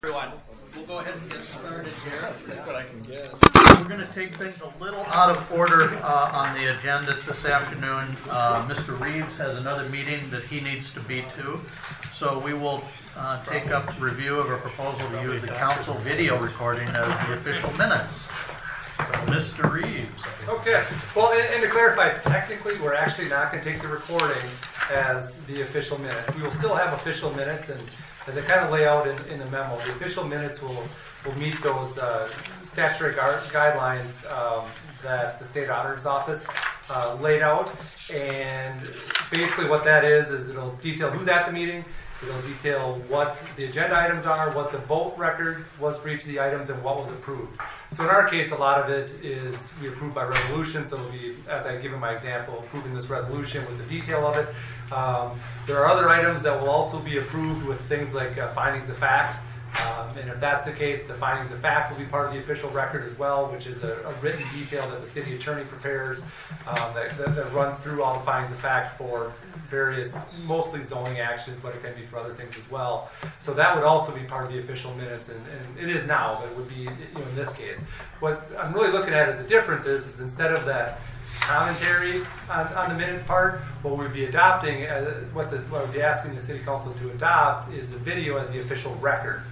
Everyone, we'll go ahead and get started here. That's what I can get. We're going to take things a little out of order on the agenda this afternoon. Mr. Reeves has another meeting that he needs to be to, so we will take up review of a proposal to use the council video recording as the official minutes. So, Mr. Reeves. Okay. Well, and to clarify, technically, we're actually not going to take the recording as the official minutes. We will still have official minutes, and as I kind of lay out in the memo, the official minutes will meet those statutory guidelines that the state auditor's office laid out. And basically what that is it'll detail who's at the meeting, it'll detail what the agenda items are, what the vote record was for each of the items, and what was approved. So in our case, a lot of it is we approved by resolution, so it'll be, as I give in my example, approving this resolution with the detail of it. There are other items that will also be approved with things like findings of fact. And if that's the case, the findings of fact will be part of the official record as well, which is a written detail that the city attorney prepares that runs through all the findings of fact for various, mostly zoning actions, but it can be for other things as well. So that would also be part of the official minutes, and it is now, but it would be in this case. What I'm really looking at as a difference is instead of that commentary on the minutes part, what we'd be adopting, what we'd be asking the city council to adopt is the video as the official record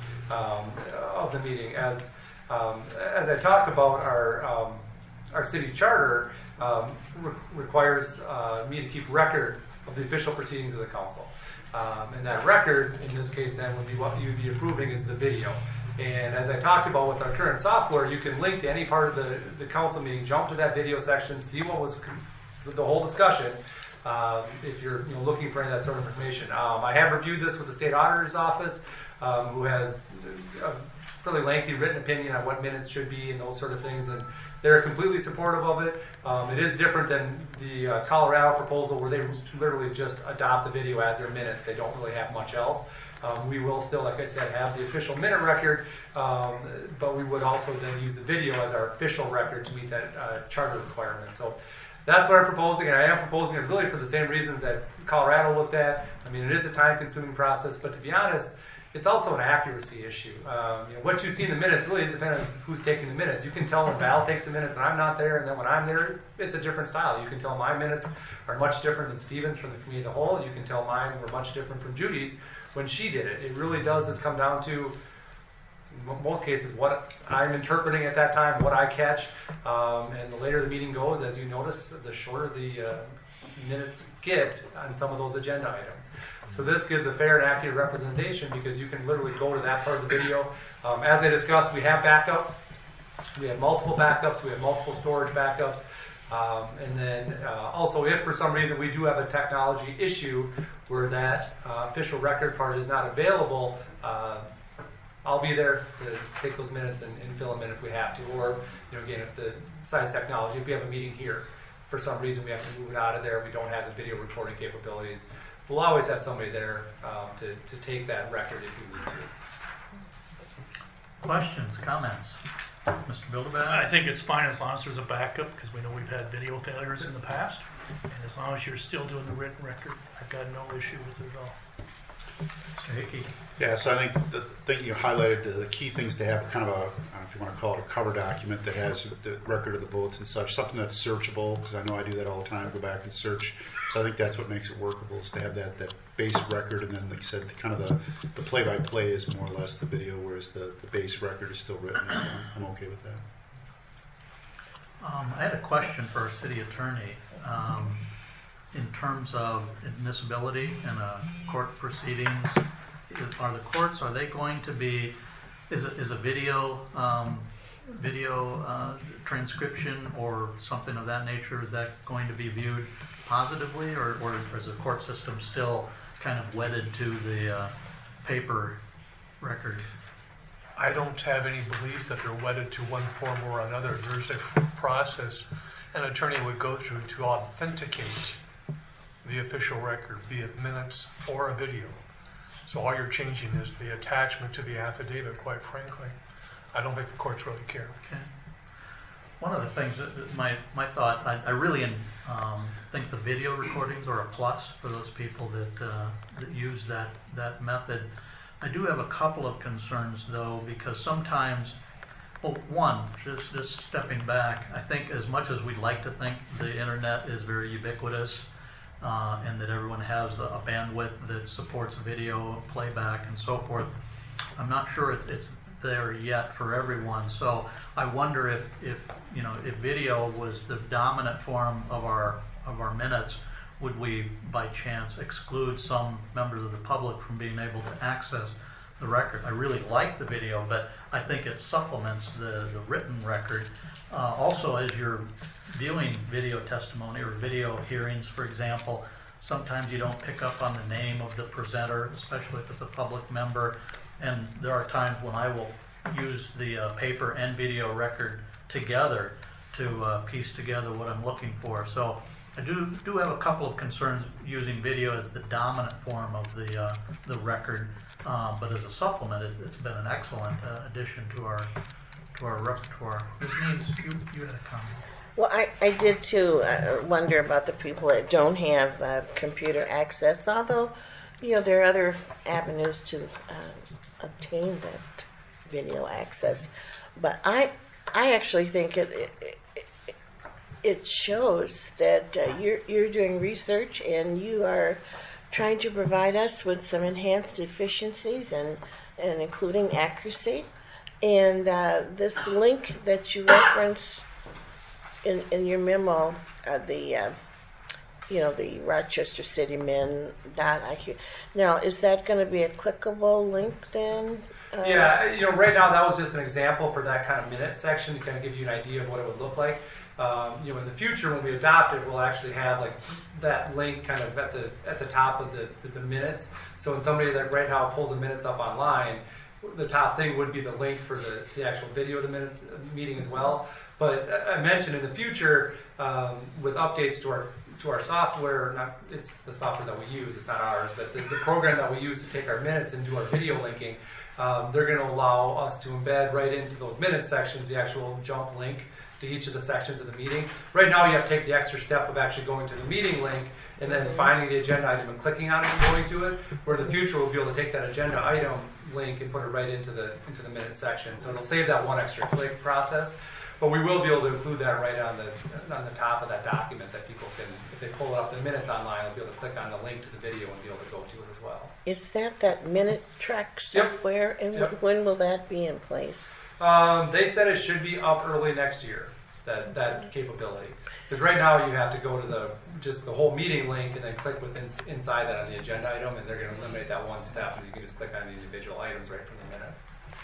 of the meeting. As I talk about our city charter requires me to keep record of the official proceedings of the council. And that record, in this case then, would be what you'd be approving is the video. And as I talked about with our current software, you can link to any part of the council meeting, jump to that video section, see what was the whole discussion, if you're looking for any of that sort of information. I have reviewed this with the state auditor's office, who has a fairly lengthy written opinion on what minutes should be and those sort of things, and they're completely supportive of it. It is different than the Colorado proposal where they literally just adopt the video as their minutes. They don't really have much else. We will still, like I said, have the official minute record, but we would also then use the video as our official record to meet that charter requirement. So that's what I'm proposing, and I am proposing it really for the same reasons that Colorado looked at. I mean, it is a time-consuming process, but to be honest, it's also an accuracy issue. What you see in the minutes really is dependent on who's taking the minutes. You can tell when Val takes the minutes and I'm not there, and then when I'm there, it's a different style. You can tell my minutes are much different than Stephen's from the committee of the whole. You can tell mine were much different from Judy's when she did it. It really does come down to, in most cases, what I'm interpreting at that time, what I catch, and the later the meeting goes, as you notice, the shorter the minutes get on some of those agenda items. So this gives a fair and accurate representation because you can literally go to that part of the video. As I discussed, we have backup. We have multiple backups. We have multiple storage backups. And then also, if for some reason we do have a technology issue where that official record part is not available, I'll be there to take those minutes and fill them in if we have to. Or, again, if the science technology, if we have a meeting here, for some reason we have to move it out of there, we don't have the video recording capabilities, we'll always have somebody there to take that record if you need to. Questions, comments? Mr. Bilderback? I think it's fine as long as there's a backup, because we know we've had video failures in the past. And as long as you're still doing the written record, I've got no issue with it at all. Mr. Hickey? Yeah, so I think the thing you highlighted, the key things to have kind of I don't know if you want to call it a cover document that has the record of the votes and such, something that's searchable, because I know I do that all the time, go back and search. So I think that's what makes it workable, is to have that base record, and then, like I said, kind of the play-by-play is more or less the video, whereas the base record is still written, so I'm okay with that. I had a question for our city attorney. In terms of admissibility in court proceedings, are they going to be, is a video transcription or something of that nature, is that going to be viewed positively, or is the court system still kind of wedded to the paper record? I don't have any belief that they're wedded to one form or another. There's a process an attorney would go through to authenticate the official record, be it minutes or a video. So all you're changing is the attachment to the affidavit, quite frankly. I don't think the courts really care. Okay. One of the things, my thought, I really think the video recordings are a plus for those people that use that method. I do have a couple of concerns though, because sometimes, well, one, just stepping back, I think as much as we'd like to think the internet is very ubiquitous, and that everyone has a bandwidth that supports video playback and so forth, I'm not sure it's there yet for everyone. So I wonder if video was the dominant form of our minutes, would we by chance exclude some members of the public from being able to access the record? I really like the video, but I think it supplements the written record. Also, as you're viewing video testimony or video hearings, for example, sometimes you don't pick up on the name of the presenter, especially if it's a public member. And there are times when I will use the paper and video record together to piece together what I'm looking for. So I do have a couple of concerns using video as the dominant form of the record, but as a supplement, it's been an excellent addition to our repertoire. This means you had a comment. Well, I did too wonder about the people that don't have computer access, although, there are other avenues to obtain that video access. But I actually think it shows that you're doing research and you are trying to provide us with some enhanced efficiencies and including accuracy. And this link that you reference in your memo, the Rochester City Men.IQ. Now, is that going to be a clickable link then? Yeah, right now that was just an example for that kind of minute section to kind of give you an idea of what it would look like. In the future when we adopt it, we'll actually have like that link kind of at the top of the minutes. So when somebody that right now pulls the minutes up online, the top thing would be the link for the actual video of the minutes meeting as well. But I mentioned in the future with updates to our software, it's the software that we use, it's not ours, but the program that we use to take our minutes and do our video linking, they're going to allow us to embed right into those minute sections the actual jump link to each of the sections of the meeting. Right now you have to take the extra step of actually going to the meeting link and then finding the agenda item and clicking on it and going to it, where in the future we'll be able to take that agenda item link and put it right into the minute section. So it'll save that one extra click process. But we will be able to include that right on the top of that document that people can, if they pull up the minutes online, they'll be able to click on the link to the video and be able to go to it as well. Is that Minute Track software? Yep. And Yep. when will that be in place? They said it should be up early next year, that capability. Because right now you have to go to the whole meeting link and then click inside that on the agenda item, and they're going to eliminate that one step, and you can just click on the individual items right from the minutes.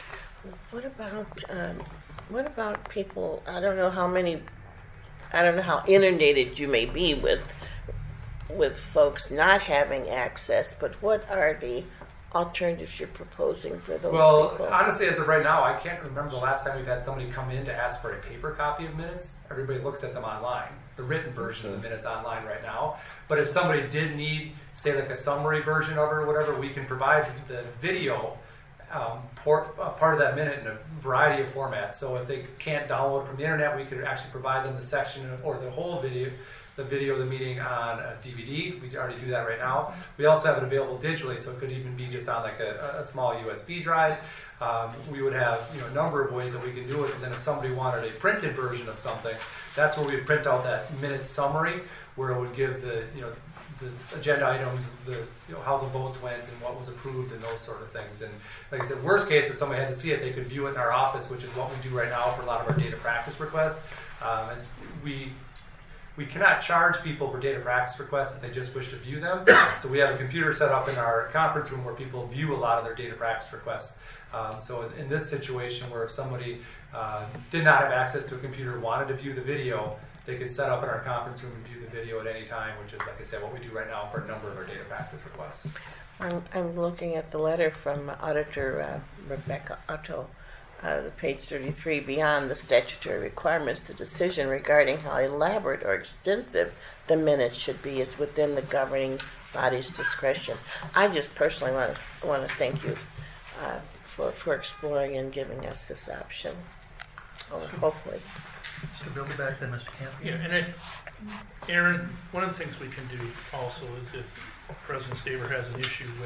What about people? I don't know how inundated you may be with folks not having access, but what are the alternatives you're proposing for those people? Honestly, as of right now, I can't remember the last time we've had somebody come in to ask for a paper copy of minutes. Everybody looks at them online, the written version of the minutes online right now. But if somebody did need, say, like a summary version of it or whatever, we can provide the video part of that minute in a variety of formats. So if they can't download from the internet, we could actually provide them the section or the whole video, the video of the meeting on a DVD. We already do that right now. We also have it available digitally, so it could even be just on like a small USB drive. We would have a number of ways that we can do it. And then if somebody wanted a printed version of something, that's where we would print out that minute summary, where it would give the agenda items, how the votes went and what was approved and those sort of things. And like I said, worst case, if somebody had to see it, they could view it in our office, which is what we do right now for a lot of our data practice requests. As we cannot charge people for data practice requests if they just wish to view them. So we have a computer set up in our conference room where people view a lot of their data practice requests. So in this situation where if somebody did not have access to a computer, wanted to view the video, they could set up in our conference room and view the video at any time, which is, like I said, what we do right now for a number of our data practice requests. I'm looking at the letter from Auditor Rebecca Otto, page 33. Beyond the statutory requirements, the decision regarding how elaborate or extensive the minutes should be is within the governing body's discretion. I just personally want to thank you for exploring and giving us this option. Hopefully. So go back to Mr. Campion. Yeah, and Aaron, one of the things we can do also is if President Staver has an issue with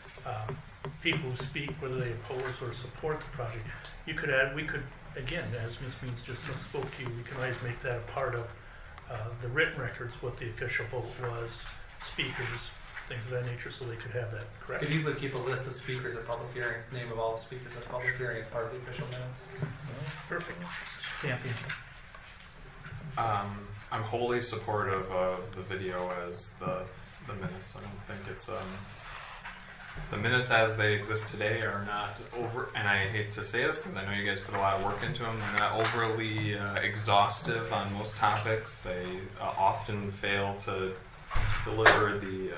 people who speak, whether they oppose or support the project. We could, again, as Ms. Means just spoke to you, we can always make that a part of the written records, what the official vote was, speakers, things of that nature, so they could have that, correct? Could easily keep a list of speakers at public hearings, name of all the speakers at public hearing as part of the official minutes. Perfect. Champion. I'm wholly supportive of the video as the minutes. I don't think it's the minutes as they exist today are not over, and I hate to say this because I know you guys put a lot of work into them. They're not overly exhaustive on most topics. They often fail to deliver the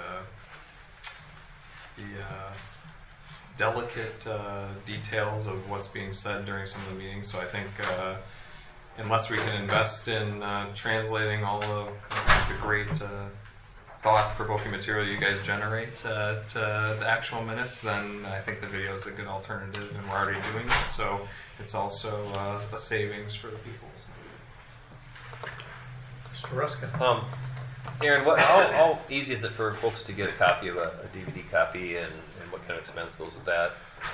delicate details of what's being said during some of the meetings. So I think unless we can invest in translating all of the great thought-provoking material you guys generate to the actual minutes, then I think the video is a good alternative, and we're already doing it. So it's also a savings for the people. Mr. Ruskin. Aaron, how easy is it for folks to get a copy of a DVD copy, and what kind of expense goes with that?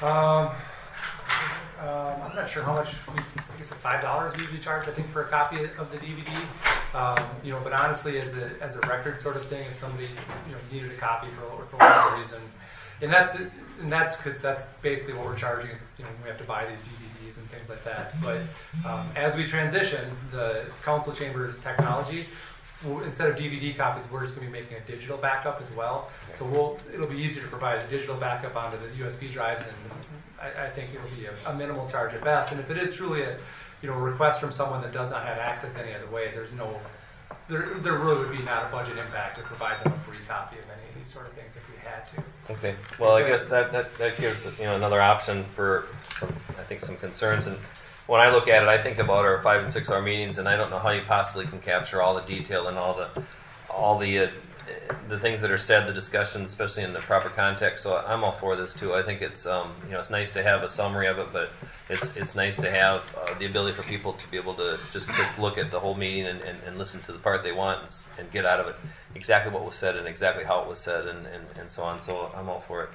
I'm not sure how much. I guess $5 we usually charge, I think, for a copy of the DVD. But honestly, as a record sort of thing, if somebody needed a copy for whatever reason, and that's because that's basically what we're charging is we have to buy these DVDs and things like that. But as we transition the council chamber's technology, instead of DVD copies, we're just going to be making a digital backup as well. So it'll be easier to provide a digital backup onto the USB drives, and I think it'll be a minimal charge at best. And if it is truly a request from someone that does not have access any other way, there really would be not a budget impact to provide them a free copy of any of these sort of things if we had to. Okay. Well, I guess that gives another option for some concerns. And when I look at it, I think about our 5 and 6 hour meetings, and I don't know how you possibly can capture all the detail and all the things that are said, the discussions, especially in the proper context. So I'm all for this too. I think it's it's nice to have a summary of it, but it's nice to have the ability for people to be able to just look at the whole meeting and listen to the part they want and get out of it exactly what was said and exactly how it was said and so on. So I'm all for it.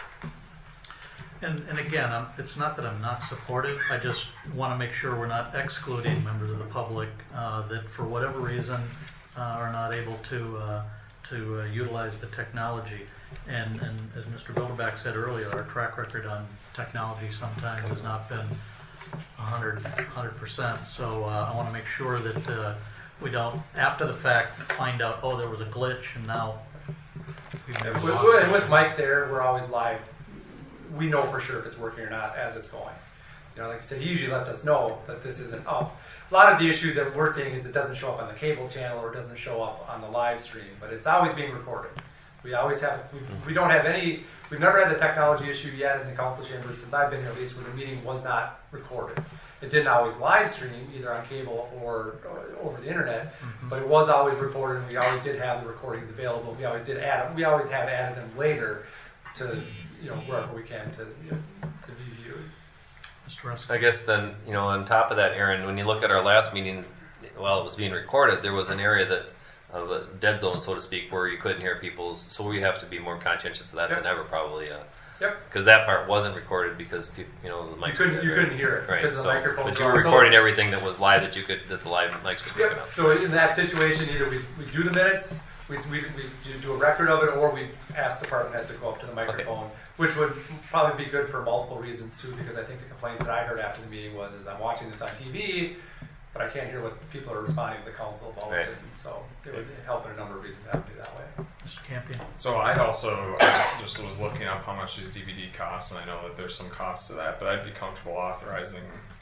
And again, it's not that I'm not supportive. I just want to make sure we're not excluding members of the public that, for whatever reason, are not able to utilize the technology. And as Mr. Bilderback said earlier, our track record on technology sometimes has not been 100%. So I want to make sure that we don't, after the fact, find out, oh, there was a glitch, and now with Mike there, we're always live. We know for sure if it's working or not as it's going. Like I said, he usually lets us know that this isn't up. A lot of the issues that we're seeing is it doesn't show up on the cable channel or it doesn't show up on the live stream, but it's always being recorded. We always have, we don't have any, we've never had the technology issue yet in the council chamber since I've been here, at least, where the meeting was not recorded. It didn't always live stream either on cable or over the internet, but it was always recorded, and we always did have the recordings available. We always did we always have added them later to wherever we can to be viewed. Mr. Russell. I guess then, on top of that, Aaron, when you look at our last meeting, while it was being recorded, there was an area of a dead zone, so to speak, where you couldn't hear people. So we have to be more conscientious of that than ever, probably. Yep. Because that part wasn't recorded because people, the mics. You couldn't hear it right. because the microphones. But you were recording everything that was live that the live mics were picking up. So in that situation, either we do the minutes, we do a record of it, or we ask the department heads to go up to the microphone, which would probably be good for multiple reasons too. Because I think the complaints that I heard after the meeting was, I'm watching this on TV, but I can't hear what people are responding to the council about it. And so it would help in a number of reasons to have to do that way. Mr. Campion. So I'd also just was looking up how much these DVD costs, and I know that there's some costs to that, but I'd be comfortable authorizing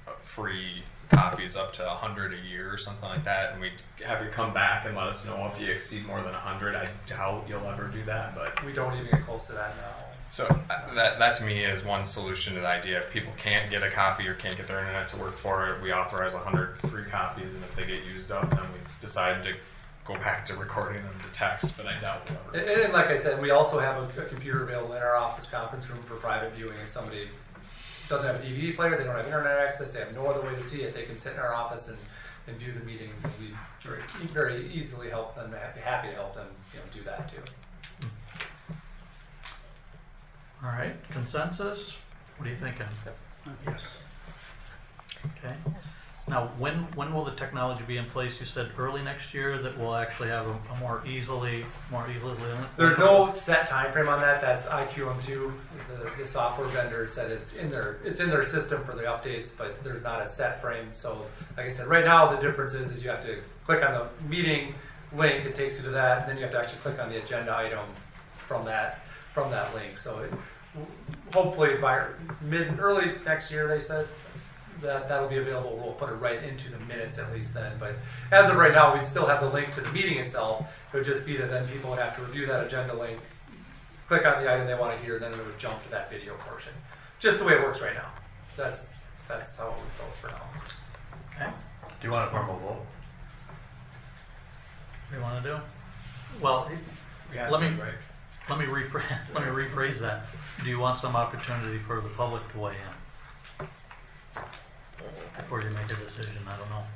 free copies up to 100 a year or something like that, and we'd have you come back and let us know if you exceed more than 100. I doubt you'll ever do that, but we don't even get close to that now. So that to me is one solution to the idea. If people can't get a copy or can't get their internet to work for it, we authorize 100 free copies, and if they get used up, then we decide to go back to recording them to text, but I doubt we'll ever. And like I said, we also have a computer available in our office conference room for private viewing. If somebody doesn't have a DVD player, they don't have internet access, they have no other way to see it, they can sit in our office and view the meetings, and we very easily help them, happy to help them do that too. All right, consensus? What are you thinking? Yes. Okay. Now, when will the technology be in place? You said early next year that we'll actually have a more easily. There's no set time frame on that. That's IQM2. The software vendor said it's in their system for the updates, but there's not a set frame. So, like I said, right now the difference is you have to click on the meeting link. It takes you to that, and then you have to actually click on the agenda item from that link. So, hopefully by early next year, they said. That'll be available. We'll put it right into the minutes at least then. But as of right now, we'd still have the link to the meeting itself. It would just be that then people would have to review that agenda link, click on the item they want to hear, then it would jump to that video portion. Just the way it works right now. That's how it would go for now. Okay. Do you want a formal vote? What do you want to do? Well, let me rephrase that. Do you want some opportunity for the public to weigh in before you make a decision? I don't know.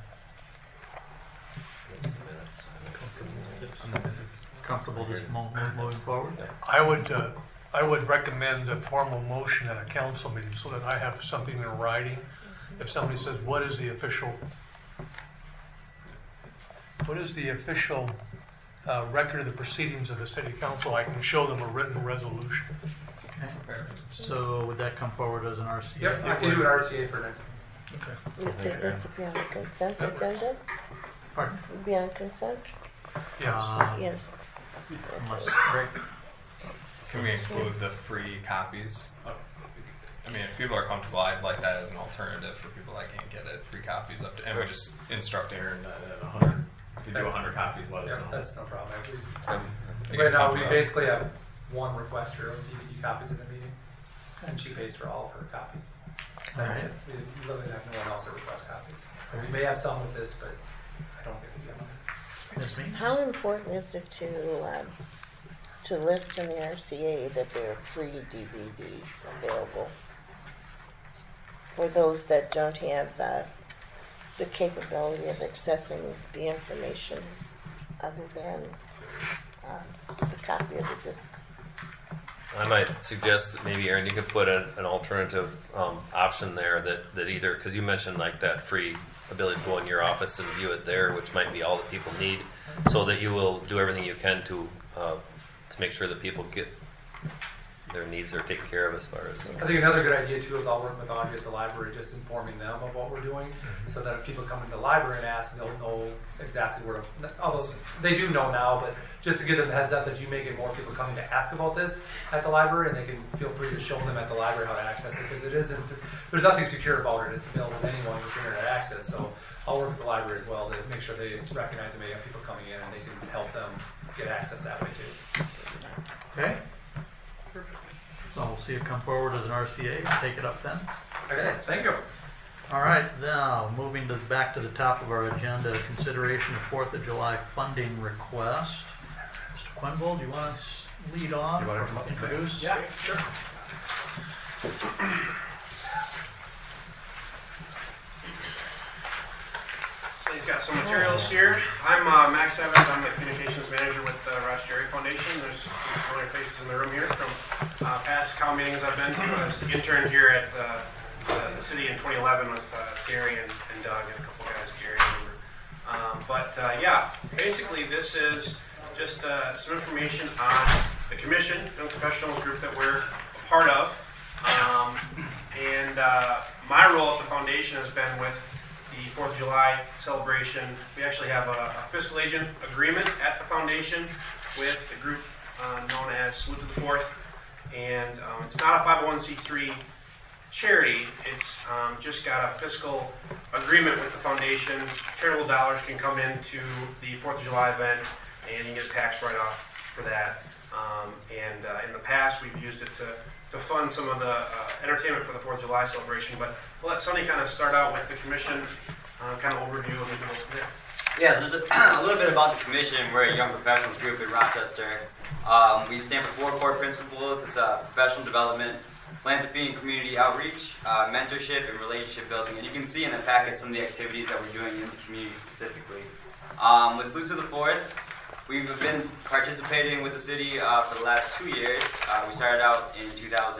Comfortable just moving forward? I would recommend a formal motion at a council meeting so that I have something in writing. If somebody says, what is the official record of the proceedings of the city council, I can show them a written resolution. Okay. So would that come forward as an RCA? Yep, I can do an RCA for next. Okay. Is this to be on the consent agenda? Pardon? Be on consent? Yes. Yes. Unless, Greg? Can we include the free copies? I mean, if people are comfortable, I'd like that as an alternative for people that can't get it. Free copies up to, and we just instruct Aaron that at 100. If you do 100 copies, let us know. That's no problem. I think Right it's now, we comfortable. basically have one requester of DVD copies in the meeting, and she pays for all of her copies. That's it. We literally have no one else that requests copies. So we may have some with this, but I don't think we have them. Ms. Means? How important is it to list in the RCA that there are free DVDs available for those that don't have the capability of accessing the information other than the copy of the disc? I might suggest that maybe, Aaron, you could put an alternative option there that either, because you mentioned like that free ability to go in your office and view it there, which might be all that people need, so that you will do everything you can to make sure that people get their needs are taken care of as far as. I think another good idea too is I'll work with Audrey at the library, just informing them of what we're doing, so that if people come into the library and ask, they'll know exactly where to. Although they do know now, but just to give them the heads up that you may get more people coming to ask about this at the library, and they can feel free to show them at the library how to access it, because it isn't. There's nothing secure about it. It's available to anyone with internet access. So I'll work with the library as well to make sure they recognize that we have people coming in, and they can help them get access that way too. Okay. So we'll see it come forward as an RCA. Take it up then. Excellent. Thank you. All right, now moving back to the top of our agenda, consideration of 4th of July funding request. Mr. Quenville, do you want to lead on Do you want to or come up? introduce? Yeah, sure. He's got some materials here. I'm Max Evans. I'm the communications manager with the Ross Jerry Foundation. There's some familiar faces in the room here from past cow meetings I've been to. I was an intern here at the city in 2011 with Terry and Doug and a couple guys, Gary, I remember. Yeah, basically this is just some information on the commission, young professionals group that we're a part of. My role at the foundation has been with the 4th of July celebration. We actually have a fiscal agent agreement at the foundation with the group known as Salute to the 4th. And it's not a 501c3 charity. It's just got a fiscal agreement with the foundation. Charitable dollars can come into the 4th of July event, and you get a tax write-off for that. In the past, we've used it to fund some of the entertainment for the 4th of July celebration. But we'll let Sonny kind of start out with the commission, kind of overview of the there. Yeah, so just a little bit about the commission. We're a young professionals group in Rochester. We stand for 4 core principles. It's professional development, philanthropy and community outreach, mentorship, and relationship building. And you can see in the packet some of the activities that we're doing in the community specifically. With Salute to the 4th, we've been participating with the city for the last 2 years. We started out in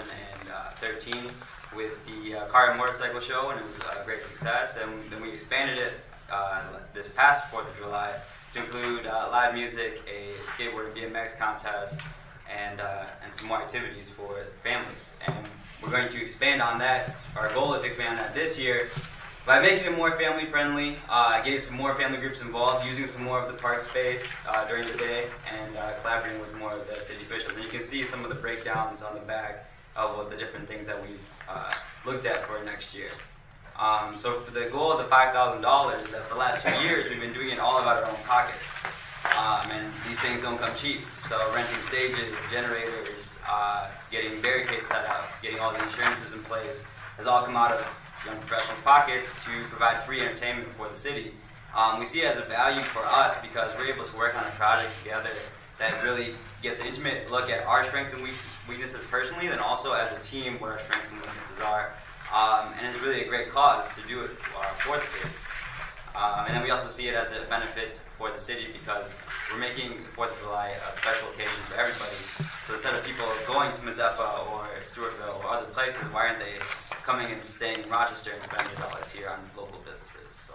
2013 with the car and motorcycle show, and it was a great success. And then we expanded it this past 4th of July to include live music, a skateboard and BMX contest, and some more activities for families. And we're going to expand on that. Our goal is to expand on that this year by making it more family friendly, getting some more family groups involved, using some more of the park space during the day, and collaborating with more of the city officials. And you can see some of the breakdowns on the back of what the different things that we've looked at for next year. So for the goal of the $5,000, that for the last 2 years we've been doing it all out of our own pockets. And these things don't come cheap. So renting stages, generators, getting barricades set up, getting all the insurances in place has all come out of young professionals' pockets to provide free entertainment for the city. We see it as a value for us because we're able to work on a project together that really gets an intimate look at our strengths and weaknesses personally, then also as a team what our strengths and weaknesses are. And it's really a great cause to do it for the city. And then we also see it as a benefit for the city because we're making the 4th of July a special occasion for everybody. So instead of people going to Mazeppa or Stewartville or other places, why aren't they coming and staying in Rochester and spending their dollars here on local businesses? So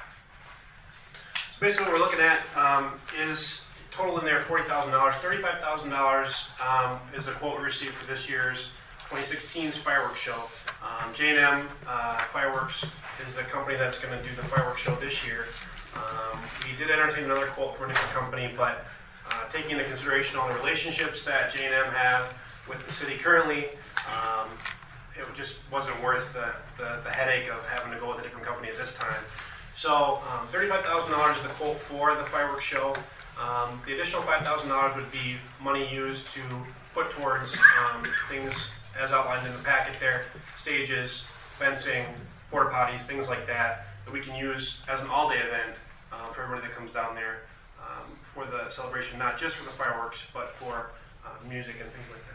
basically what we're looking at is total in there $40,000. $35,000 is the quote we received for this year's 2016's fireworks show. J&M Fireworks is the company that's going to do the fireworks show this year. We did entertain another quote from a different company, but taking into consideration all the relationships that J&M have with the city currently, it just wasn't worth the headache of having to go with a different company at this time. So $35,000 is the quote for the fireworks show. The additional $5,000 would be money used to put towards things as outlined in the packet there, stages, fencing, porta potties, things like that, that we can use as an all-day event for everybody that comes down there for the celebration, not just for the fireworks, but for music and things like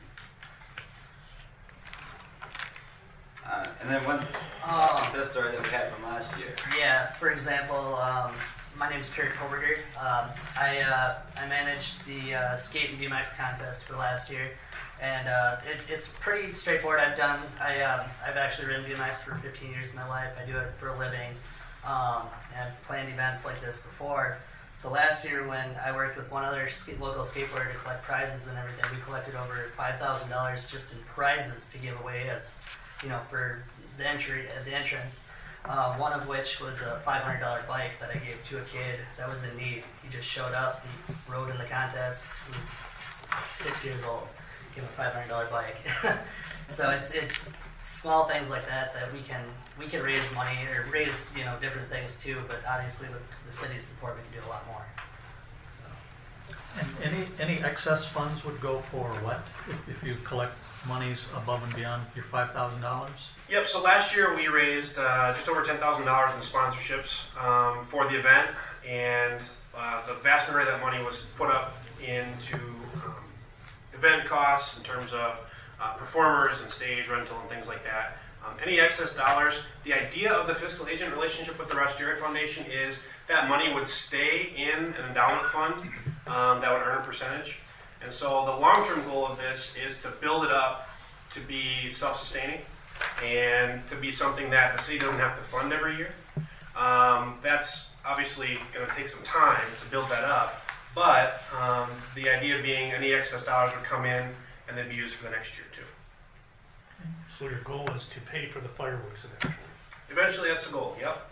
that. And then one success story that we had from last year. Yeah, for example, my name is Kurt Koberger. I managed the skate and BMX contest for last year, and it's pretty straightforward. I've actually ridden BMX for 15 years in my life. I do it for a living, and I've planned events like this before. So last year, when I worked with one other local skateboarder to collect prizes and everything, we collected over $5,000 just in prizes to give away as, for the entrance. One of which was a $500 bike that I gave to a kid that was in need. He just showed up, he rode in the contest, he was 6 years old, gave him a $500 bike. So it's small things like that we can raise money or raise different things too, but obviously with the city's support we can do a lot more. So. And any excess funds would go for what if you collect monies above and beyond your $5,000? Yep, so last year we raised just over $10,000 in sponsorships for the event, and the vast majority of that money was put up into event costs in terms of performers and stage rental and things like that. Any excess dollars, the idea of the fiscal agent relationship with the Rochester Area Foundation is that money would stay in an endowment fund that would earn a percentage. And so the long-term goal of this is to build it up to be self-sustaining and to be something that the city doesn't have to fund every year. That's obviously going to take some time to build that up, but the idea being any excess dollars would come in and then be used for the next year too. So your goal is to pay for the fireworks eventually? Eventually, that's the goal, yep.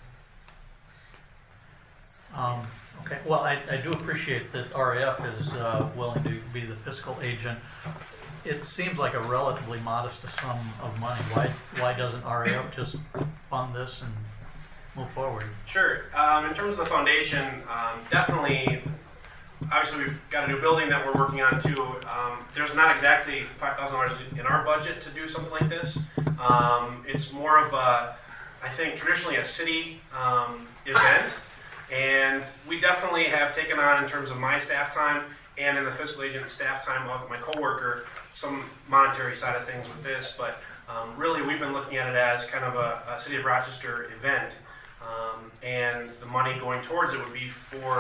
Okay, well, I do appreciate that RAF is willing to be the fiscal agent. It seems like a relatively modest sum of money. Why doesn't RAF just fund this and move forward? Sure. In terms of the foundation, definitely, obviously we've got a new building that we're working on too. There's not exactly $5,000 in our budget to do something like this. It's more of a, I think, traditionally a city event. And we definitely have taken on, in terms of my staff time and in the fiscal agent staff time of my coworker, some monetary side of things with this. But really, we've been looking at it as kind of a City of Rochester event. And the money going towards it would be for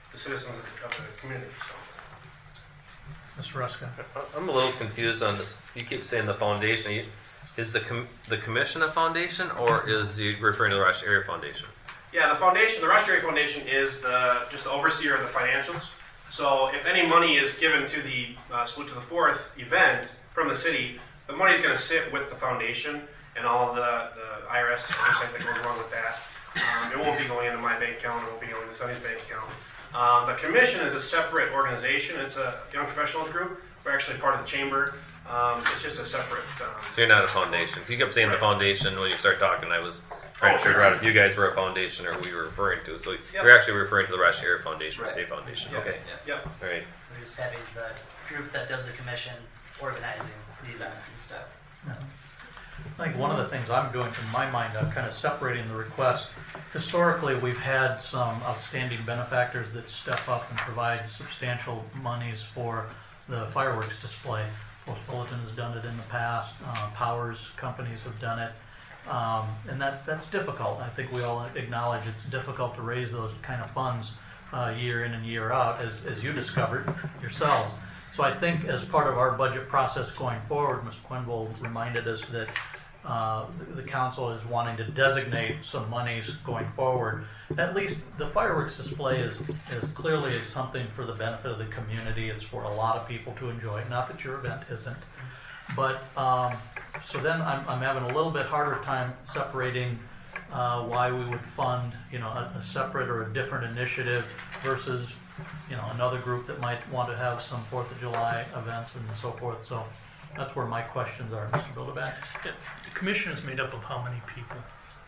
the citizens of the community. So. Mr. Ruska. I'm a little confused on this. You keep saying the foundation. Is the commission a foundation, or is you referring to the Rush Area Foundation? Yeah, the foundation, the Rush Area Foundation, is just the overseer of the financials. So if any money is given to the Salute to the Fourth event from the city, the money is going to sit with the foundation and all of the IRS oversight that goes along with that. It won't be going into my bank account. It won't be going into Sonny's bank account. The commission is a separate organization. It's a young professionals group. We're actually part of the chamber. It's just a separate. So you're not a foundation. You kept saying Right. the foundation when you start talking. I was trying to figure out if you guys were a foundation or who you were referring to. So you're actually referring to the Rush Area Foundation, Right. the state foundation. Yep. Okay. Yep. All right. We're just having the group that does the commission organizing the events and stuff. So. I think one of the things I'm doing from my mind, I'm kind of separating the requests. Historically, we've had some outstanding benefactors that step up and provide substantial monies for the fireworks display. Post Bulletin has done it in the past. Powers companies have done it. And that's difficult. I think we all acknowledge it's difficult to raise those kind of funds year in and year out, as you discovered yourselves. So I think as part of our budget process going forward, Ms. Quenville reminded us that the council is wanting to designate some monies going forward. At least the fireworks display is clearly something for the benefit of the community. It's for a lot of people to enjoy. Not that your event isn't. But so then I'm having a little bit harder time separating why we would fund a separate or a different initiative versus another group that might want to have some 4th of July events and so forth. So that's where my questions are, Mr. Bilderback. The commission is made up of how many people?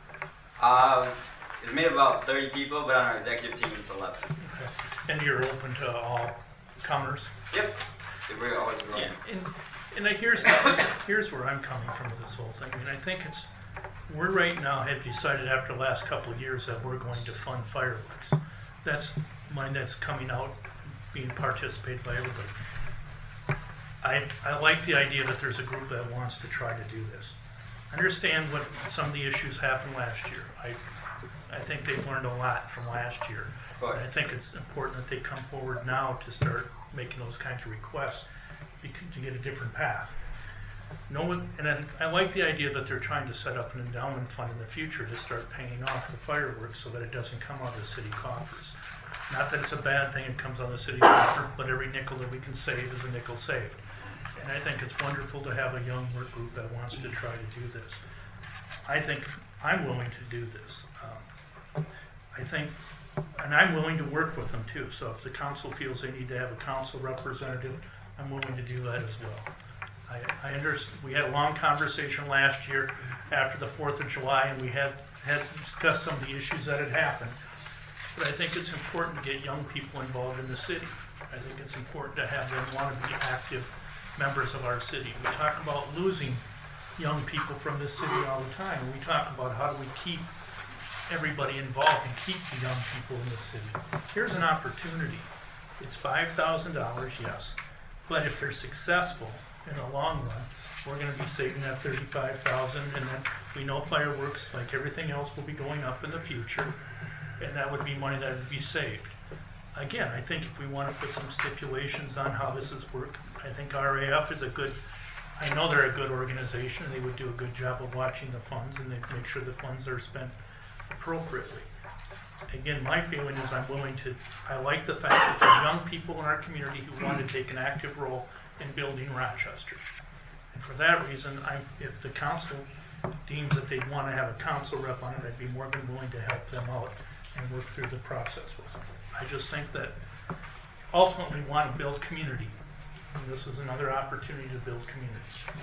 It's made of about 30 people, but on our executive team it's 11. Okay. And you're open to all comers? Yep. We're always growing. And here's where I'm coming from with this whole thing. I mean, I think we're right now have decided after the last couple of years that we're going to fund fireworks. That's money that's coming out, being participated by everybody. I like the idea that there's a group that wants to try to do this. I understand what some of the issues happened last year. I think they've learned a lot from last year. And I think it's important that they come forward now to start making those kinds of requests to get a different path. And then I like the idea that they're trying to set up an endowment fund in the future to start paying off the fireworks so that it doesn't come out of the city coffers. Not that it's a bad thing, it comes out of the city coffer, but every nickel that we can save is a nickel saved. And I think it's wonderful to have a young work group that wants to try to do this. I think I'm willing to do this. And I'm willing to work with them too. So if the council feels they need to have a council representative, I'm willing to do that as well. I understand. We had a long conversation last year after the 4th of July, and we had discussed some of the issues that had happened. But I think it's important to get young people involved in the city. I think it's important to have them want to be active members of our city. We talk about losing young people from this city all the time. We talk about how do we keep everybody involved and keep the young people in the city. Here's an opportunity. It's $5,000, yes. But if they're successful in the long run, we're going to be saving that $35,000, and then we know fireworks, like everything else, will be going up in the future, and that would be money that would be saved. Again, I think if we want to put some stipulations on how this is worked, I think RAF is I know they're a good organization, and they would do a good job of watching the funds, and they make sure the funds are spent appropriately. Again, my feeling is I like the fact that there are young people in our community who want to take an active role in building Rochester. And for that reason, if the council deems that they want to have a council rep on it, I'd be more than willing to help them out and work through the process with them. I just think that ultimately we want to build community. And this is another opportunity to build community.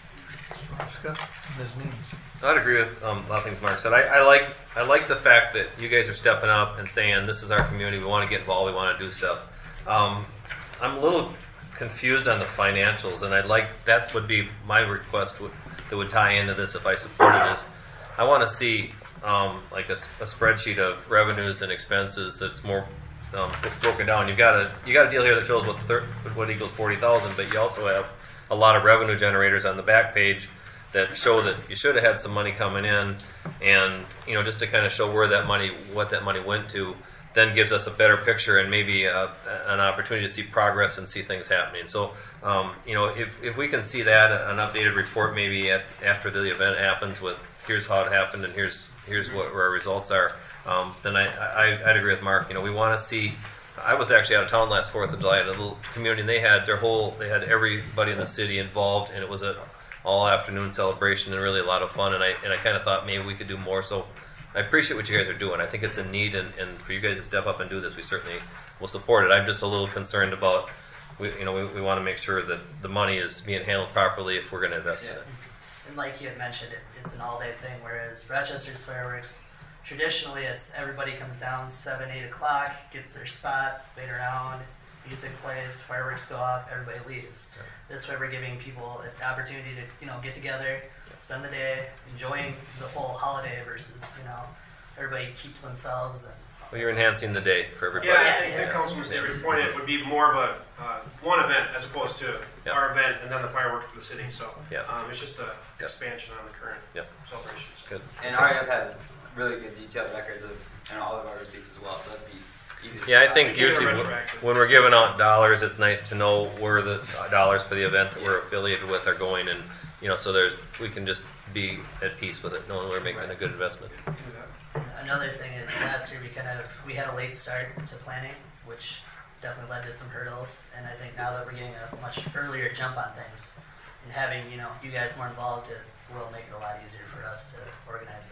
Ms. Means. I'd agree with a lot of things Mark said. I like the fact that you guys are stepping up and saying this is our community. We want to get involved. We want to do stuff. I'm a little confused on the financials, and that would be my request that would tie into this if I supported this. I want to see like a spreadsheet of revenues and expenses that's more broken down. You got a deal here that shows what equals 40,000, but you also have a lot of revenue generators on the back page that show that you should have had some money coming in, and just to kind of show what that money went to. then gives us a better picture and maybe an opportunity to see progress and see things happening. So, if we can see that, an updated report maybe after the event happens with here's how it happened and here's what our results are, then I'd agree with Mark. We want to see. I was actually out of town last 4th of July at a little community, and they had everybody in the city involved, and it was an all afternoon celebration and really a lot of fun. And I kind of thought maybe we could do more. So I appreciate what you guys are doing. I think it's a need, and for you guys to step up and do this, we certainly will support it. I'm just a little concerned about we want to make sure that the money is being handled properly if we're going to invest in it. And like you had mentioned, it's an all-day thing, whereas Rochester's fireworks, traditionally it's everybody comes down 7, 8 o'clock, gets their spot, wait around, music plays, fireworks go off, everybody leaves. Right. This way we're giving people an opportunity to get together, spend the day enjoying the whole holiday versus everybody keeps themselves. And well, you're enhancing the day for everybody. Yeah, I think Councilman Staver's point, it would be more of a one event as opposed to our event and then the fireworks for the city. So it's just an expansion on the current celebrations. Good. And RF has really good detailed records of all of our receipts as well, so that'd be easy. Yeah, I think usually when we're giving out dollars, it's nice to know where the dollars for the event that we're affiliated with are going, and so we can just be at peace with it, knowing we're making a good investment. Another thing is last year we had a late start to planning, which definitely led to some hurdles. And I think now that we're getting a much earlier jump on things and having you guys more involved, it will make it a lot easier for us to organize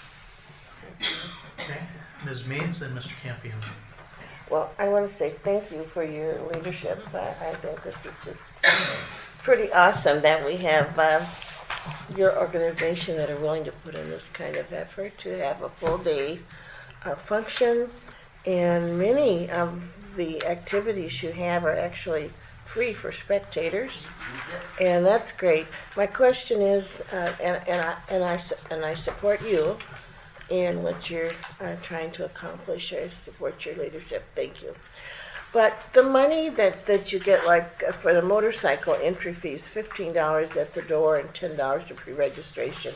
it. Okay. Ms. Means and Mr. Campion. Well, I want to say thank you for your leadership. I think this is just pretty awesome that we have your organization that are willing to put in this kind of effort to have a full day function, and many of the activities you have are actually free for spectators, and that's great. My question is, and I support you in what you're trying to accomplish. I support your leadership. Thank you. But the money that you get, like for the motorcycle entry fees, $15 at the door and $10 for pre-registration,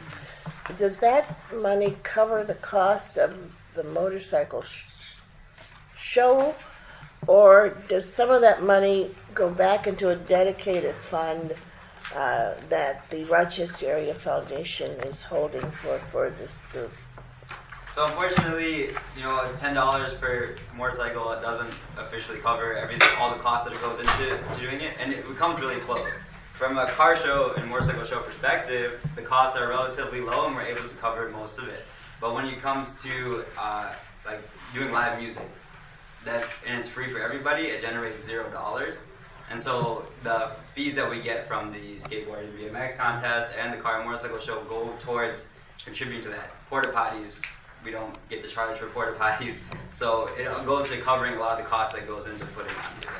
does that money cover the cost of the motorcycle show, or does some of that money go back into a dedicated fund that the Rochester Area Foundation is holding for this group? So unfortunately, $10 per motorcycle doesn't officially cover everything, all the costs that it goes into doing it, and it comes really close. From a car show and motorcycle show perspective, the costs are relatively low, and we're able to cover most of it. But when it comes to like doing live music, and it's free for everybody, it generates $0. And so the fees that we get from the skateboard and BMX contest and the car and motorcycle show go towards contributing to that. Porta potties, we don't get to charge for porta potties, so it goes to covering a lot of the costs that goes into putting on the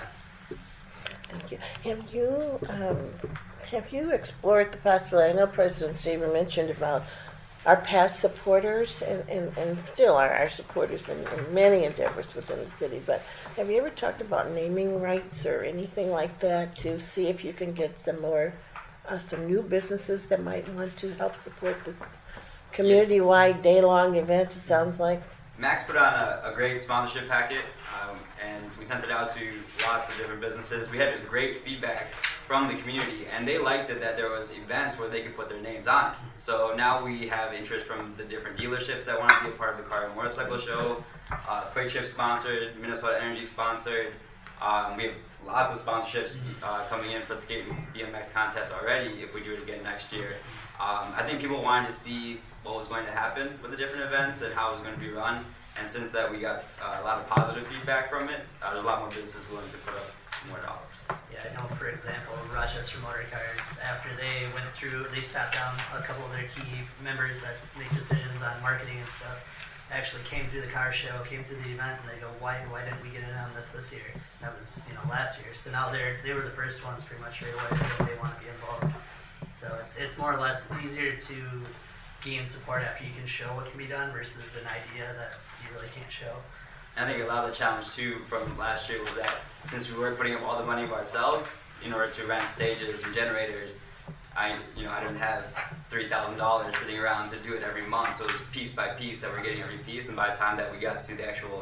event. Thank you. Have you explored the possibility? I know President Staver mentioned about our past supporters and still are our supporters in many endeavors within the city, but have you ever talked about naming rights or anything like that to see if you can get some more some new businesses that might want to help support this community-wide day-long event, it sounds like? Max put on a great sponsorship packet, and we sent it out to lots of different businesses. We had great feedback from the community, and they liked it that there was events where they could put their names on it. So now we have interest from the different dealerships that want to be a part of the car and motorcycle show. Quick Trip sponsored, Minnesota Energy sponsored. We have lots of sponsorships coming in for the skate BMX contest already if we do it again next year. I think people wanted to see what was going to happen with the different events and how it was going to be run. And since that, we got a lot of positive feedback from it. There's a lot more businesses willing to put up more dollars. Yeah, I know, for example, Rochester Motor Cars, after they went through, they stopped down a couple of their key members that make decisions on marketing and stuff, actually came through the car show, came through the event, and they go, why didn't we get in on this year? And that was, last year. So now they were the first ones pretty much right away, so they want to be involved. So it's more or less, it's easier to gain support after you can show what can be done versus an idea that you really can't show. I think a lot of the challenge too from last year was that since we were putting up all the money by ourselves in order to rent stages and generators, I didn't have $3,000 sitting around to do it every month. So it was piece by piece that we're getting every piece, and by the time that we got to the actual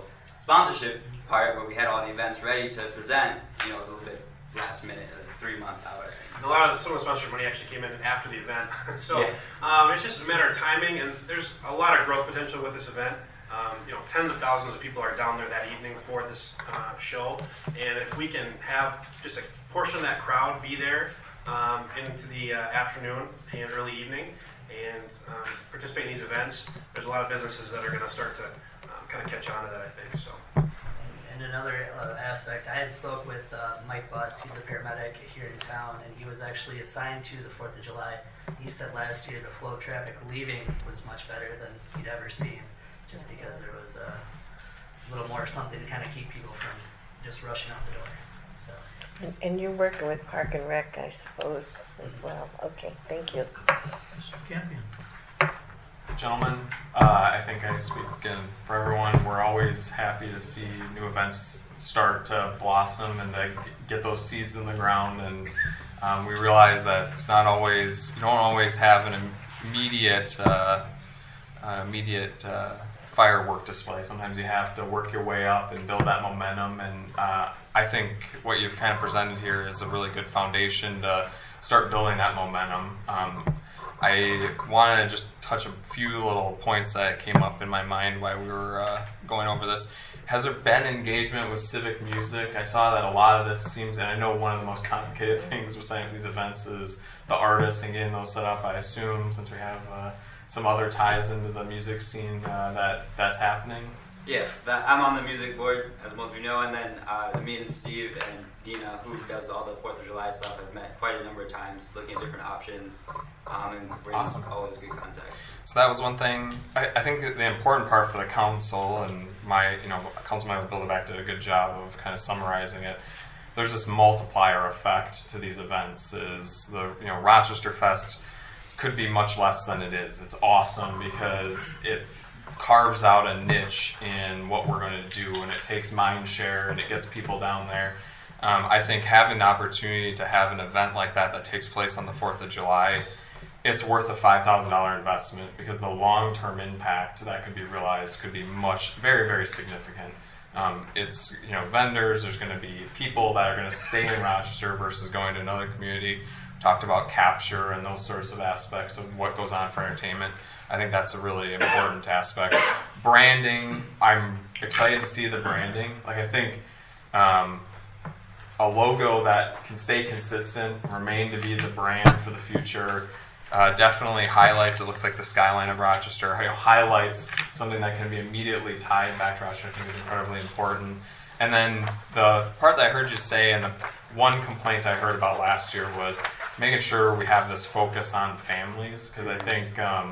sponsorship part, where we had all the events ready to present, it was a little bit last minute, 3 months out, I think. Some of the sponsorship money actually came in after the event. So Yeah. it's just a matter of timing, and there's a lot of growth potential with this event. Tens of thousands of people are down there that evening for this show, and if we can have just a portion of that crowd be there into the afternoon and early evening and participate in these events, there's a lot of businesses that are going to start to kind of catch on to that, I think. So. And another aspect, I had spoke with Mike Buss. He's a paramedic here in town, and he was actually assigned to the 4th of July. He said last year the flow of traffic leaving was much better than he'd ever seen, just because there was a little more something to kind of keep people from just rushing out the door. So. And you're working with Park and Rec, I suppose, as well. Okay, thank you. Mr. Campion. Gentlemen, I think I speak again for everyone. We're always happy to see new events start to blossom and to get those seeds in the ground. And we realize that it's not always, you don't always have an immediate firework display. Sometimes you have to work your way up and build that momentum. And I think what you've kind of presented here is a really good foundation to start building that momentum. I wanted to just touch a few little points that came up in my mind while we were going over this. Has there been engagement with civic music? I saw that a lot of this seems, and I know one of the most complicated things with setting up these events is the artists and getting those set up. I assume, since we have some other ties into the music scene, that's happening. Yeah, I'm on the music board, as most of you know, and then me and Steve and Dina, who does all the 4th of July stuff, have met quite a number of times looking at different options, and we're always good contact. So that was one thing. I think that the important part for the council, and my, Councilmember Bilderback did a good job of kind of summarizing it. There's this multiplier effect to these events. Is the Rochester Fest could be much less than it is. It's awesome because it carves out a niche in what we're going to do, and it takes mind share and it gets people down there. I think having the opportunity to have an event like that takes place on the 4th of July, it's worth a $5,000 investment because the long-term impact that could be realized could be very, very significant. It's vendors. There's going to be people that are going to stay in Rochester versus going to another community. We talked about capture and those sorts of aspects of what goes on for entertainment. I think that's a really important aspect. Branding, I'm excited to see the branding. I think a logo that can stay consistent, remain to be the brand for the future, definitely highlights, it looks like the skyline of Rochester, highlights something that can be immediately tied back to Rochester. I think is incredibly important. And then the part that I heard you say, and the one complaint I heard about last year was making sure we have this focus on families, because I think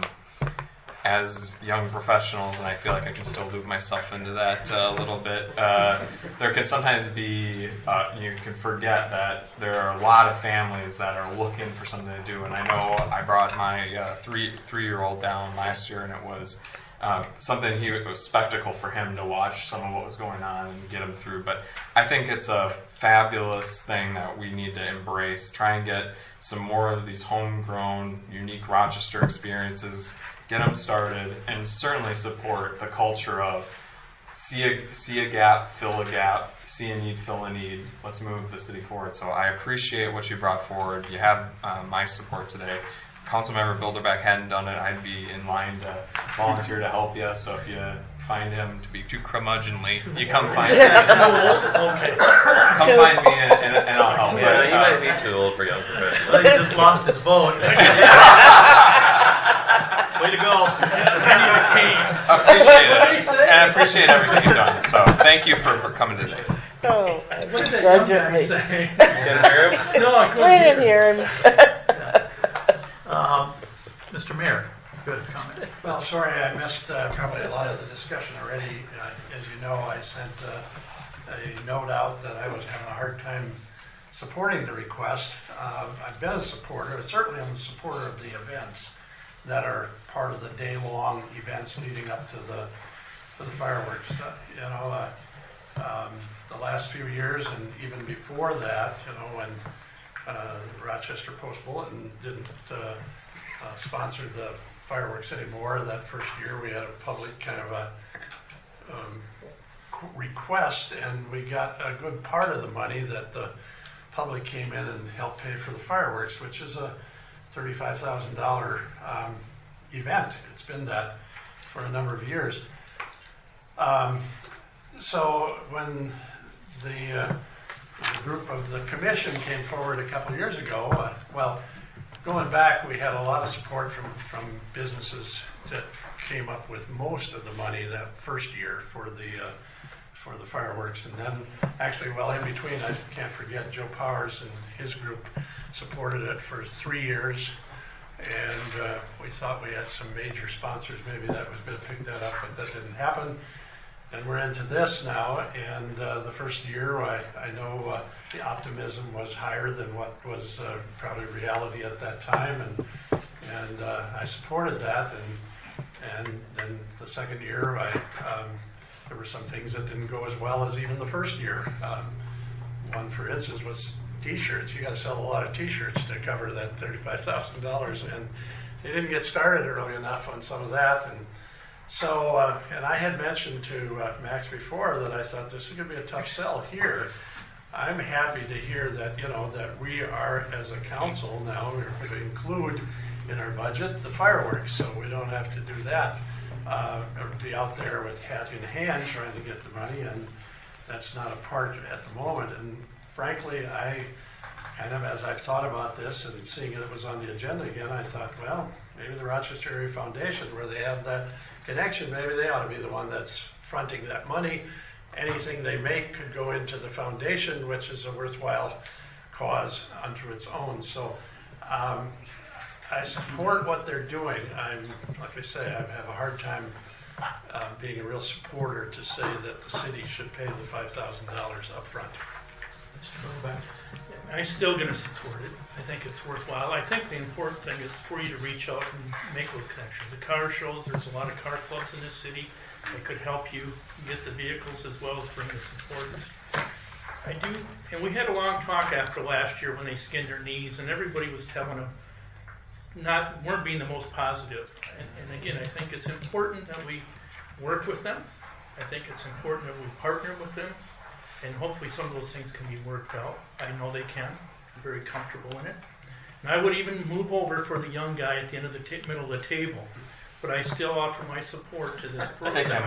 as young professionals, and I feel like I can still loop myself into that a little bit, there can sometimes be, you can forget that there are a lot of families that are looking for something to do. And I know I brought my three-year-old down last year, and it was something, it was spectacle for him to watch some of what was going on and get him through. But I think it's a fabulous thing that we need to embrace, try and get some more of these homegrown, unique Rochester experiences, get them started, and certainly support the culture of see a gap, fill a gap, see a need, fill a need. Let's move the city forward. So I appreciate what you brought forward. You have my support today. Councilmember Bilderback hadn't done it, I'd be in line to volunteer to help you. So if you find him to be too curmudgeonly, you come find me. Okay. Come find me and I'll help you. Yeah, you might be too old for young professionals. He just lost his vote. Way to go. I appreciate it. And I appreciate everything you've done. So thank you for coming today. Oh, What did that young guy congratulations. say? Can hear him? No, I couldn't We hear didn't him. hear him. Mr. Mayor, good comment. Well, sorry, I missed probably a lot of the discussion already. As you know, I sent a note out that I was having a hard time supporting the request. I've been a supporter, certainly I'm a supporter of the events that are part of the day-long events leading up to the fireworks. The last few years and even before that, when Rochester Post-Bulletin didn't sponsor the fireworks anymore, that first year we had a public kind of a request, and we got a good part of the money that the public came in and helped pay for the fireworks, which is a $35,000 event. It's been that for a number of years. So when the group of the commission came forward a couple of years ago, going back, we had a lot of support from businesses that came up with most of the money that first year for the fireworks, and then actually, in between, I can't forget Joe Powers and his group supported it for 3 years, and we thought we had some major sponsors. Maybe that was going to pick that up, but that didn't happen. And we're into this now, and the first year, I know the optimism was higher than what was probably reality at that time, and I supported that. And then the second year, there were some things that didn't go as well as even the first year. One, for instance, was T-shirts. You got to sell a lot of T-shirts to cover that $35,000, and they didn't get started early enough on some of that. And so, and I had mentioned to Max before that I thought this is going to be a tough sell here. I'm happy to hear that, that we are, as a council now, we're going to include in our budget the fireworks, so we don't have to do that, or be out there with hat in hand trying to get the money, and that's not a part at the moment. And frankly, I kind of, as I've thought about this and seeing it was on the agenda again, I thought, maybe the Rochester Area Foundation, where they have that connection, maybe they ought to be the one that's fronting that money. Anything they make could go into the foundation, which is a worthwhile cause unto its own. So I support what they're doing. Like I say, I have a hard time being a real supporter to say that the city should pay the $5,000 up front. I'm still going to support it. I think it's worthwhile. I think the important thing is for you to reach out and make those connections. The car shows, there's a lot of car clubs in this city that could help you get the vehicles as well as bring the supporters. I do, and we had a long talk after last year when they skinned their knees, and everybody was telling them weren't being the most positive. And again, I think it's important that we work with them. I think it's important that we partner with them. And hopefully some of those things can be worked out. I know they can. I'm very comfortable in it. And I would even move over for the young guy at the end of the middle of the table. But I still offer my support to this program.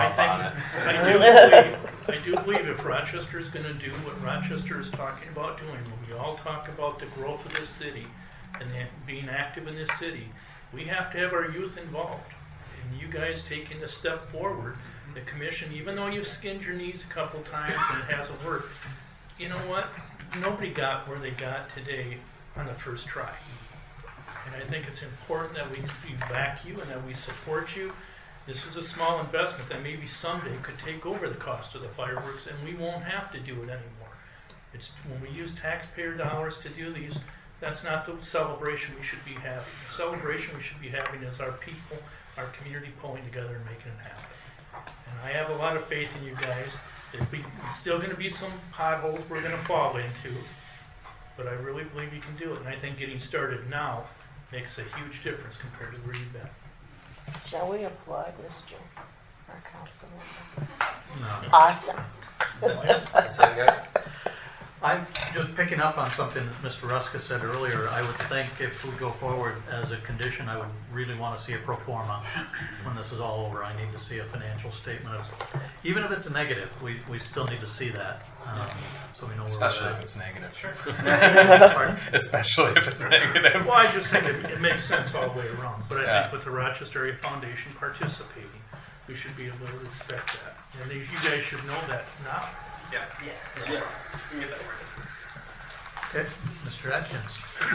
I do believe if Rochester is going to do what Rochester is talking about doing, when we all talk about the growth of this city and being active in this city, we have to have our youth involved. And you guys taking a step forward. The commission, even though you've skinned your knees a couple times and it hasn't worked, you know what? Nobody got where they got today on the first try. And I think it's important that we back you and that we support you. This is a small investment that maybe someday could take over the cost of the fireworks, and we won't have to do it anymore. It's when we use taxpayer dollars to do these, that's not the celebration we should be having. The celebration we should be having is our people, our community pulling together and making it happen. And I have a lot of faith in you guys. There's still going to be some potholes we're going to fall into, but I really believe you can do it. And I think getting started now makes a huge difference compared to where you've been. Shall we applaud Mr. our councilman? No. Awesome. That's so good. I'm just picking up on something that Mr. Ruska said earlier. I would think if we go forward as a condition, I would really want to see a pro forma when this is all over. I need to see a financial statement of, even if it's a negative, we still need to see that. So we know where Especially we're if at. it's negative. Pardon? Especially if it's negative. Well, I just think it makes sense all the way around. But I think with the Rochester Area Foundation participating, we should be able to expect that. And you guys should know that now. Yeah. Yeah. You can get that working. Okay, Mr. Atkins.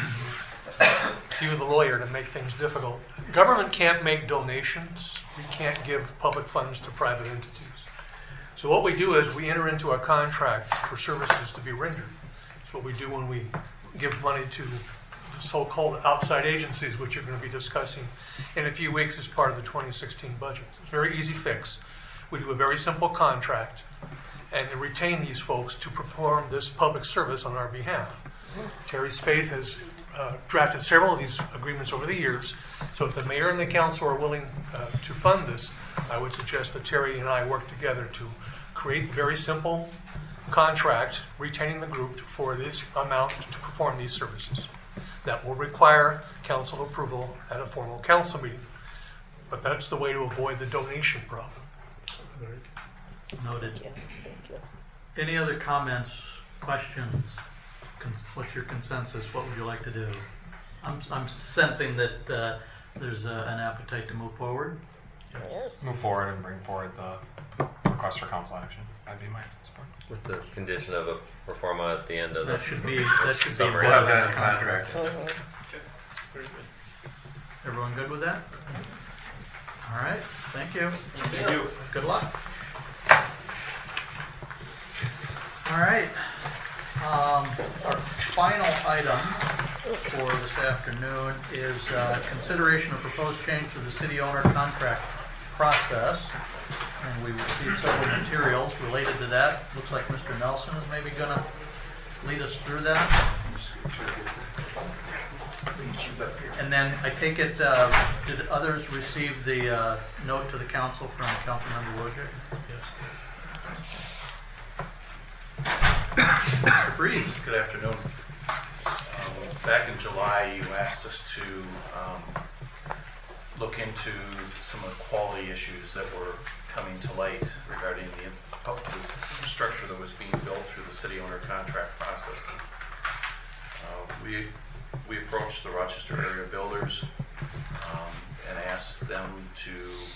You, the lawyer, to make things difficult. Government can't make donations. We can't give public funds to private entities. So what we do is we enter into a contract for services to be rendered. It's what we do when we give money to the so-called outside agencies, which you're going to be discussing in a few weeks as part of the 2016 budget. It's a very easy fix. We do a very simple contract and retain these folks to perform this public service on our behalf. Terry Spaeth has drafted several of these agreements over the years, so if the mayor and the council are willing to fund this, I would suggest that Terry and I work together to create a very simple contract retaining the group for this amount to perform these services. That will require council approval at a formal council meeting. But that's the way to avoid the donation problem. Very good. Noted. Thank you. Any other comments, questions? What's your consensus? What would you like to do? I'm sensing that there's an appetite to move forward. Yes. Move forward and bring forward the request for council action. That'd be my support. With the condition of a pro forma at the end of the That should be summary. included in the contract. Mhm. Very good. Everyone good with that? All right. Thank you. Thank you. Good luck. All right. Our final item for this afternoon is consideration of proposed change to the city owner contract process. And we received several materials related to that. Looks like Mr. Nelson is maybe going to lead us through that. And then I take it, did others receive the note to the council from Councilmember Wojcik? Yes. Mr. Breeze. Good afternoon. Back in July, you asked us to look into some of the quality issues that were coming to light regarding the infrastructure that was being built through the city owner contract process. We approached the Rochester area builders and asked them to,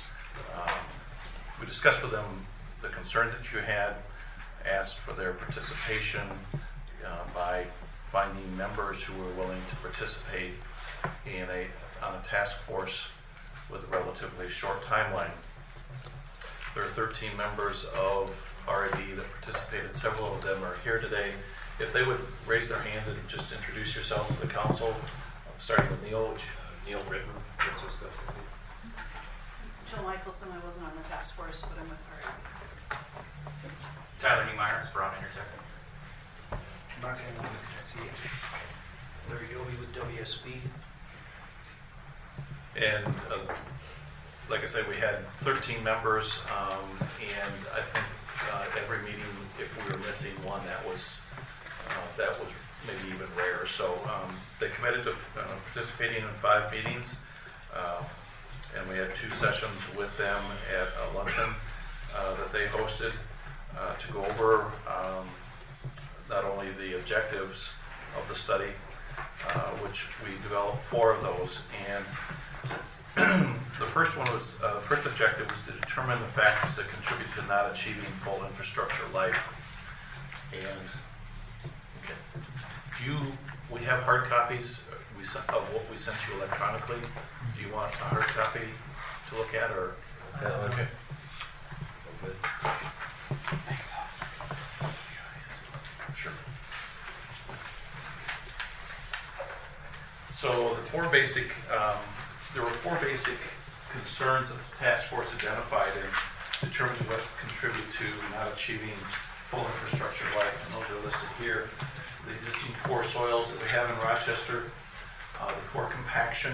we discussed with them the concern that you had, asked for their participation by finding members who were willing to participate on a task force with a relatively short timeline. There are 13 members of RAB that participated. Several of them are here today. If they would raise their hand and just introduce yourself to the council, starting with Neil. Neil Britton. Jill Michelson, I wasn't on the task force, but I'm with RAB. Tyler Niemeyer, Brown Intertech. Mark Henry with SCH. Larry Yobi with WSB. And like I said, we had 13 members, and I think every meeting, if we were missing one, that was maybe even rare. So they committed to participating in 5 meetings, and we had 2 sessions with them at a luncheon that they hosted to go over not only the objectives of the study, which we developed 4 of those, and the first one was first objective was to determine the factors that contribute to not achieving full infrastructure life. And we have hard copies of what we sent you electronically. Do you want a hard copy to look at, or? Okay. Good. Thanks. Sure. So there were 4 basic concerns that the task force identified in determining what contribute to not achieving full infrastructure life, and those are listed here. The existing 4 soils that we have in Rochester, the 4 compaction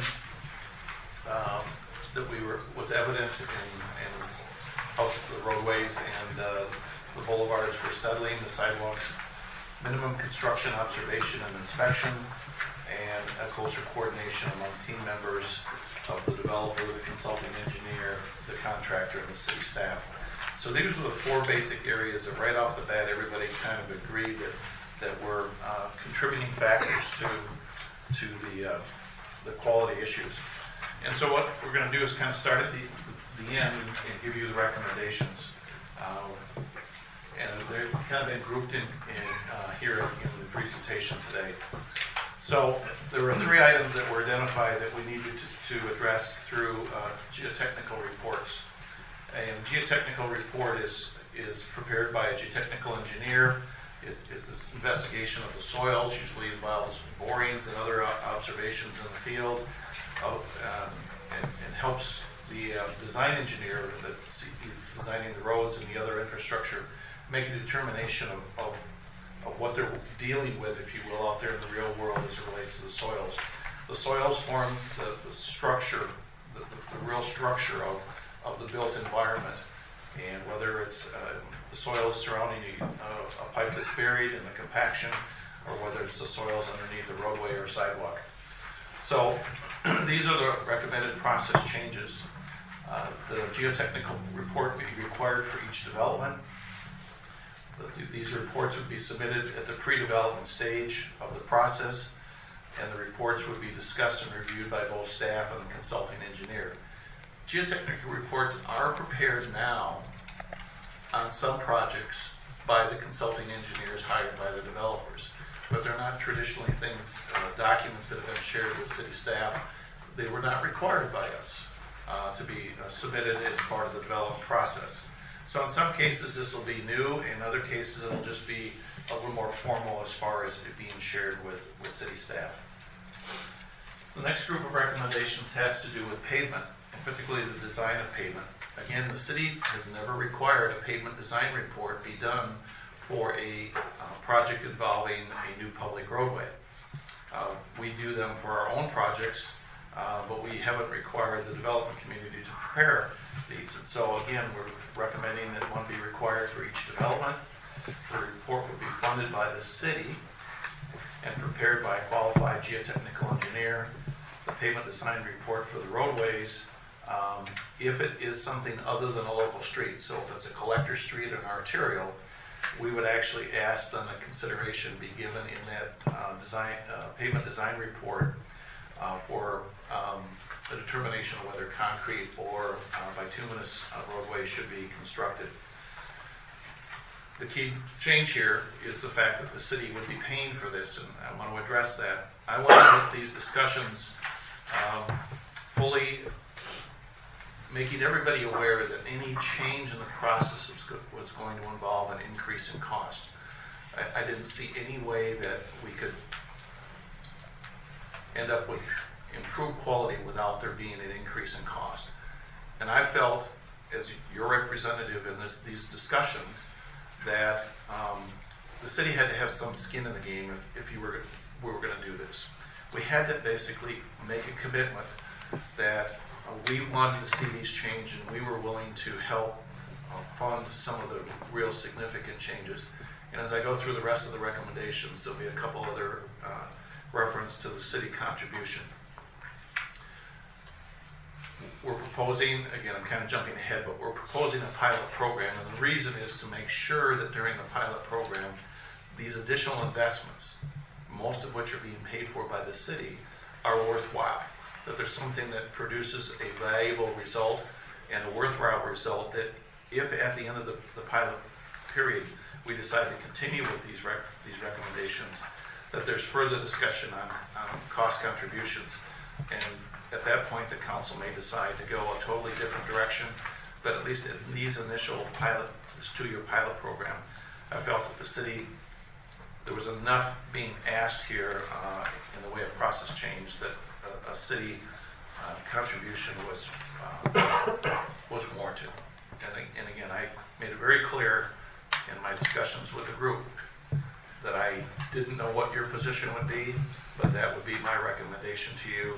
that was evident in the roadways and the boulevards were settling, the sidewalks, minimum construction observation and inspection, and a closer coordination among team members of the developer, the consulting engineer, the contractor, and the city staff. So these were the 4 basic areas that right off the bat everybody kind of agreed that were contributing factors to the quality issues. And so what we're going to do is kind of start at the end and give you the recommendations. And they're kind of been grouped in here in the presentation today. So there were 3 items that were identified that we needed to address through geotechnical reports. And a geotechnical report is prepared by a geotechnical engineer. It's investigation of the soils, usually involves borings and other observations in the field, and helps the design engineer that's designing the roads and the other infrastructure make a determination of what they're dealing with, if you will, out there in the real world as it relates to the soils. The soils form the structure, the real structure of the built environment. And whether it's the soils surrounding a pipe that's buried in the compaction, or whether it's the soils underneath the roadway or sidewalk. So these are the recommended process changes. The geotechnical report would be required for each development. These reports would be submitted at the pre-development stage of the process, and the reports would be discussed and reviewed by both staff and the consulting engineer. Geotechnical reports are prepared now on some projects by the consulting engineers hired by the developers, but they're not traditionally documents that have been shared with city staff. They were not required by us to be submitted as part of the development process. So in some cases this will be new, in other cases it'll just be a little more formal as far as it being shared with city staff. The next group of recommendations has to do with pavement, and particularly the design of pavement. Again, the city has never required a pavement design report be done for a project involving a new public roadway. We do them for our own projects, but we haven't required the development community to prepare these. And so again, we're recommending that one be required for each development. The report would be funded by the city and prepared by a qualified geotechnical engineer. The pavement design report for the roadways, if it is something other than a local street, so if it's a collector street or an arterial, we would actually ask then a consideration be given in that pavement design report for the determination of whether concrete or bituminous roadways should be constructed. The key change here is the fact that the city would be paying for this, and I want to address that. I want to make these discussions fully making everybody aware that any change in the process was going to involve an increase in cost. I didn't see any way that we could end up with improved quality without there being an increase in cost. And I felt, as your representative in these discussions, that the city had to have some skin in the game if we were going to do this. We had to basically make a commitment that we wanted to see these change, and we were willing to help fund some of the real significant changes. And as I go through the rest of the recommendations, there'll be a couple other reference to the city contribution. We're proposing, again, I'm kind of jumping ahead, but we're proposing a pilot program, and the reason is to make sure that during the pilot program, these additional investments, most of which are being paid for by the city, are worthwhile. That there's something that produces a valuable result and a worthwhile result that if at the end of the pilot period we decide to continue with these recommendations, that there's further discussion on cost contributions. And at that point, the council may decide to go a totally different direction. But at least in these initial this 2-year pilot program, I felt that the city, there was enough being asked here in the way of process change that a city contribution was warranted. And again, I made it very clear in my discussions with the group that I didn't know what your position would be, but that would be my recommendation to you.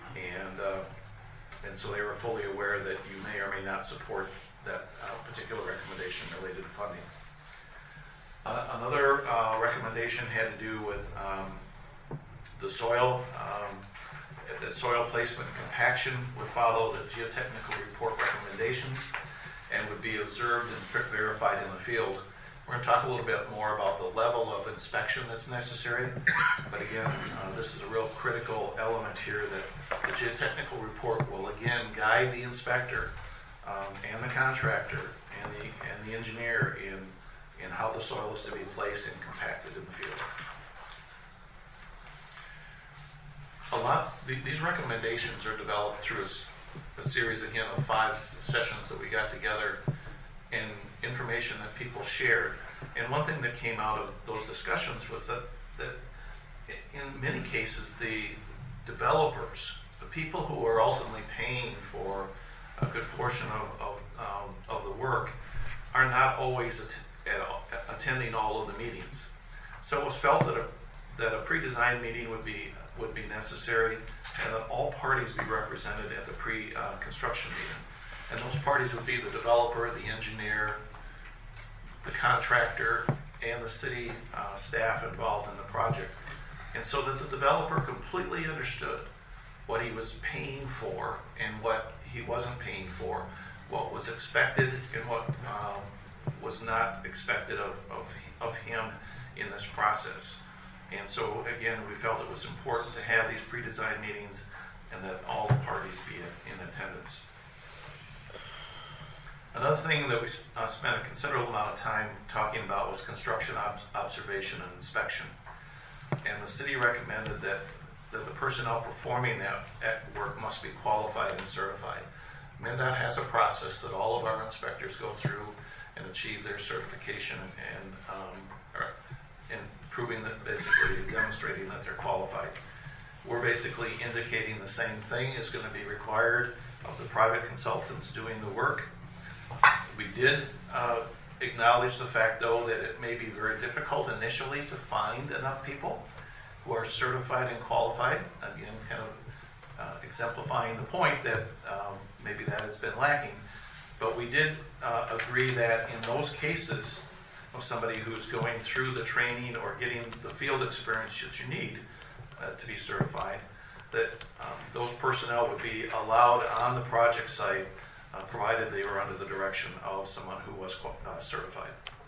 And so they were fully aware that you may or may not support that particular recommendation related to funding. Another recommendation had to do with the soil. The soil placement and compaction would follow the geotechnical report recommendations and would be observed and verified in the field. We're going to talk a little bit more about the level of inspection that's necessary, but again, this is a real critical element here that the geotechnical report will again guide the inspector and the contractor and the engineer in how the soil is to be placed and compacted in the field. These recommendations are developed through a series again of 5 sessions that we got together and information that people shared. And one thing that came out of those discussions was that in many cases the developers, the people who are ultimately paying for a good portion of the work, are not always attending all of the meetings. So it was felt that a pre-design meeting would be necessary, and that all parties be represented at the pre-construction meeting. And those parties would be the developer, the engineer, the contractor, and the city staff involved in the project. And so that the developer completely understood what he was paying for and what he wasn't paying for, what was expected and what was not expected of him in this process. And so again, we felt it was important to have these pre-design meetings and that all the parties be in attendance. Another thing that we spent a considerable amount of time talking about was construction observation and inspection. And the city recommended that the personnel performing that work must be qualified and certified. MnDOT has a process that all of our inspectors go through and achieve their certification and proving that, basically demonstrating that they're qualified. We're basically indicating the same thing is going to be required of the private consultants doing the work. We did acknowledge the fact, though, that it may be very difficult initially to find enough people who are certified and qualified. Again, kind of exemplifying the point that maybe that has been lacking. But we did agree that in those cases of somebody who's going through the training or getting the field experience that you need to be certified, that those personnel would be allowed on the project site provided they were under the direction of someone who was certified.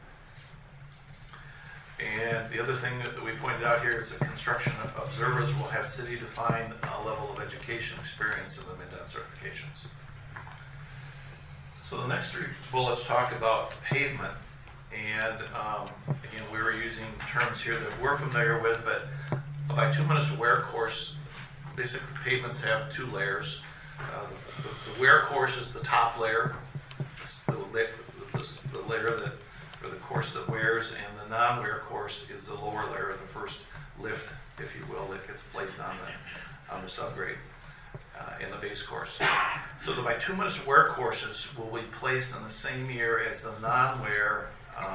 And the other thing that we pointed out here is that construction observers will have city-defined level of education experience in the MnDOT certifications. So the next three bullets talk about pavement. And again, we were using terms here that we're familiar with, but a bituminous wear course, basically pavements have two layers. The wear course is the top layer, the layer that, or the course that wears, and the non-wear course is the lower layer, the first lift, if you will, that gets placed on the subgrade in the base course. So the bituminous wear courses will be placed in the same year as the non-wear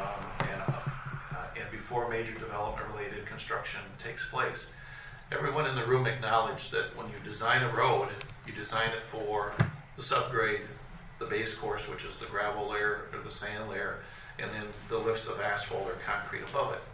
and before major development-related construction takes place. Everyone in the room acknowledged that when you design a road, you design it for the subgrade, the base course, which is the gravel layer or the sand layer, and then the lifts of asphalt or concrete above it.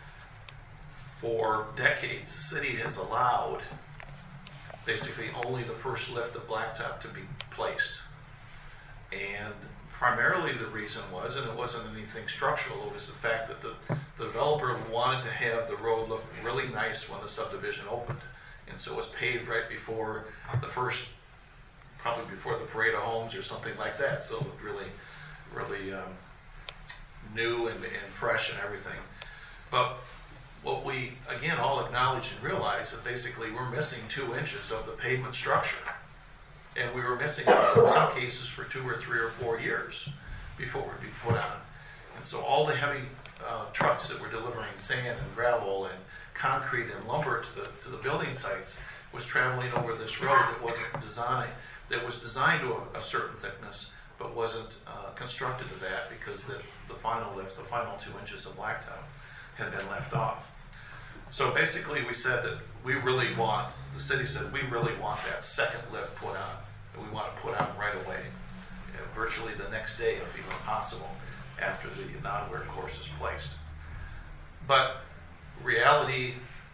For decades, the city has allowed basically only the first lift of blacktop to be placed. And primarily the reason was, and it wasn't anything structural, it was the fact that the developer wanted to have the road look really nice when the subdivision opened. And so it was paved right before the first, probably before the parade of homes or something like that. So it looked really, really new and fresh and everything. But what we, again, all acknowledge and realize that basically we're missing 2 inches of the pavement structure. And we were missing it in some cases for 2 or 3 or 4 years before it would be put on. And so all the heavy trucks that were delivering sand and gravel and concrete and lumber to the building sites was traveling over this road that wasn't designed, that was designed to a certain thickness, but wasn't constructed to that because the final lift, the final 2 inches of blacktop had been left off. So basically we said that we really want, the city said we really want that second lift put on, and we want it put on right away, virtually the next day if even possible, after the non-wear course is placed. But reality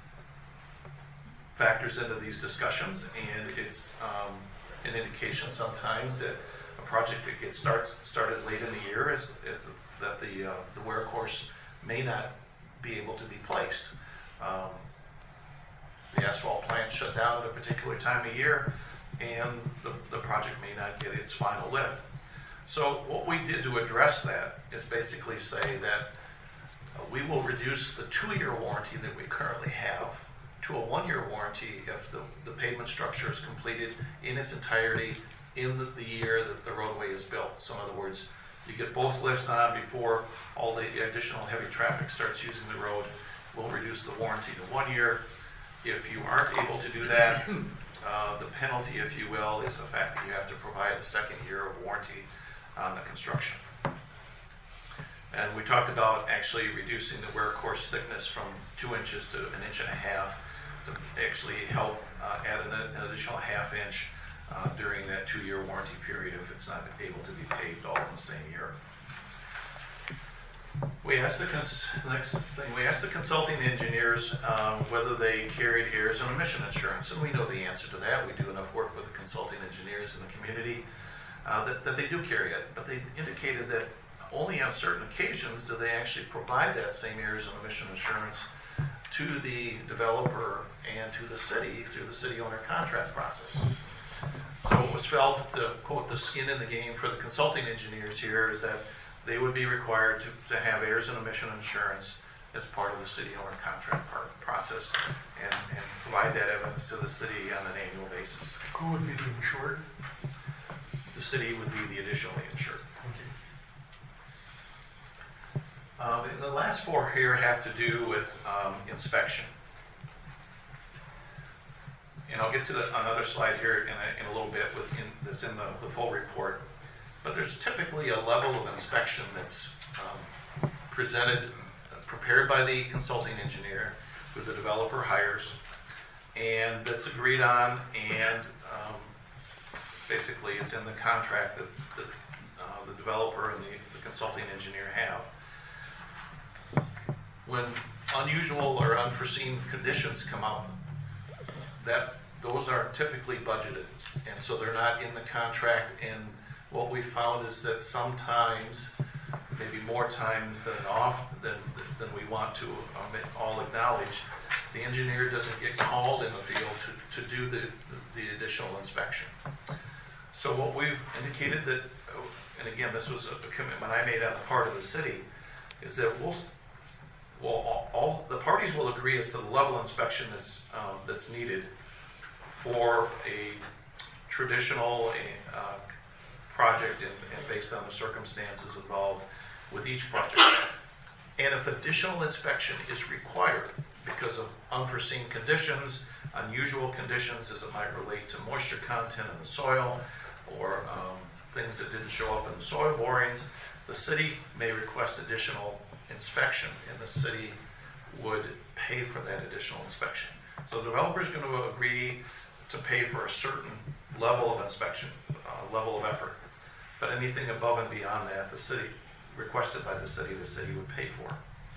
factors into these discussions, and it's an indication sometimes that a project that gets started late in the year is that the wear course may not be able to be placed. The asphalt plant shut down at a particular time of year, and the project may not get its final lift. So what we did to address that is basically say that we will reduce the 2-year warranty that we currently have to a 1-year warranty if the pavement structure is completed in its entirety in the year that the roadway is built. So in other words, you get both lifts on before all the additional heavy traffic starts using the road. We'll reduce the warranty to 1 year. If you aren't able to do that, the penalty, if you will, is the fact that you have to provide a 2nd year of warranty on the construction. And we talked about actually reducing the wear course thickness from 2 inches to 1.5 inches to actually help add an additional 1/2 inch during that 2-year warranty period if it's not able to be paved all in the same year. We asked the consulting engineers whether they carried errors and omission insurance, and we know the answer to that. We do enough work with the consulting engineers in the community that they do carry it, but they indicated that only on certain occasions do they actually provide that same errors and omission insurance to the developer and to the city through the city owner contract process. So it was felt, quote, the skin in the game for the consulting engineers here is that they would be required to have errors and omission insurance as part of the city owner contract process and provide that evidence to the city on an annual basis. Who would be the insured? The city would be the additionally insured. And the last 4 here have to do with inspection. And I'll get to another slide here in a little bit that's in the full report. But there's typically a level of inspection that's prepared by the consulting engineer, who the developer hires, and that's agreed on, and basically it's in the contract that the developer and the consulting engineer have. When unusual or unforeseen conditions come up, those are typically budgeted, and so they're not in the contract. And what we found is that sometimes, maybe more times than we want to all acknowledge, the engineer doesn't get called in the field to do the additional inspection. So what we've indicated that, and again, this was a commitment I made on the part of the city, is that all the parties will agree as to the level of inspection that's needed for a traditional project and based on the circumstances involved with each project. And if additional inspection is required because of unforeseen conditions, unusual conditions as it might relate to moisture content in the soil or things that didn't show up in the soil borings, the city may request additional inspection, and the city would pay for that additional inspection. So the developer is going to agree to pay for a certain level of inspection, level of effort. But anything above and beyond that, the city, requested by the city would pay for.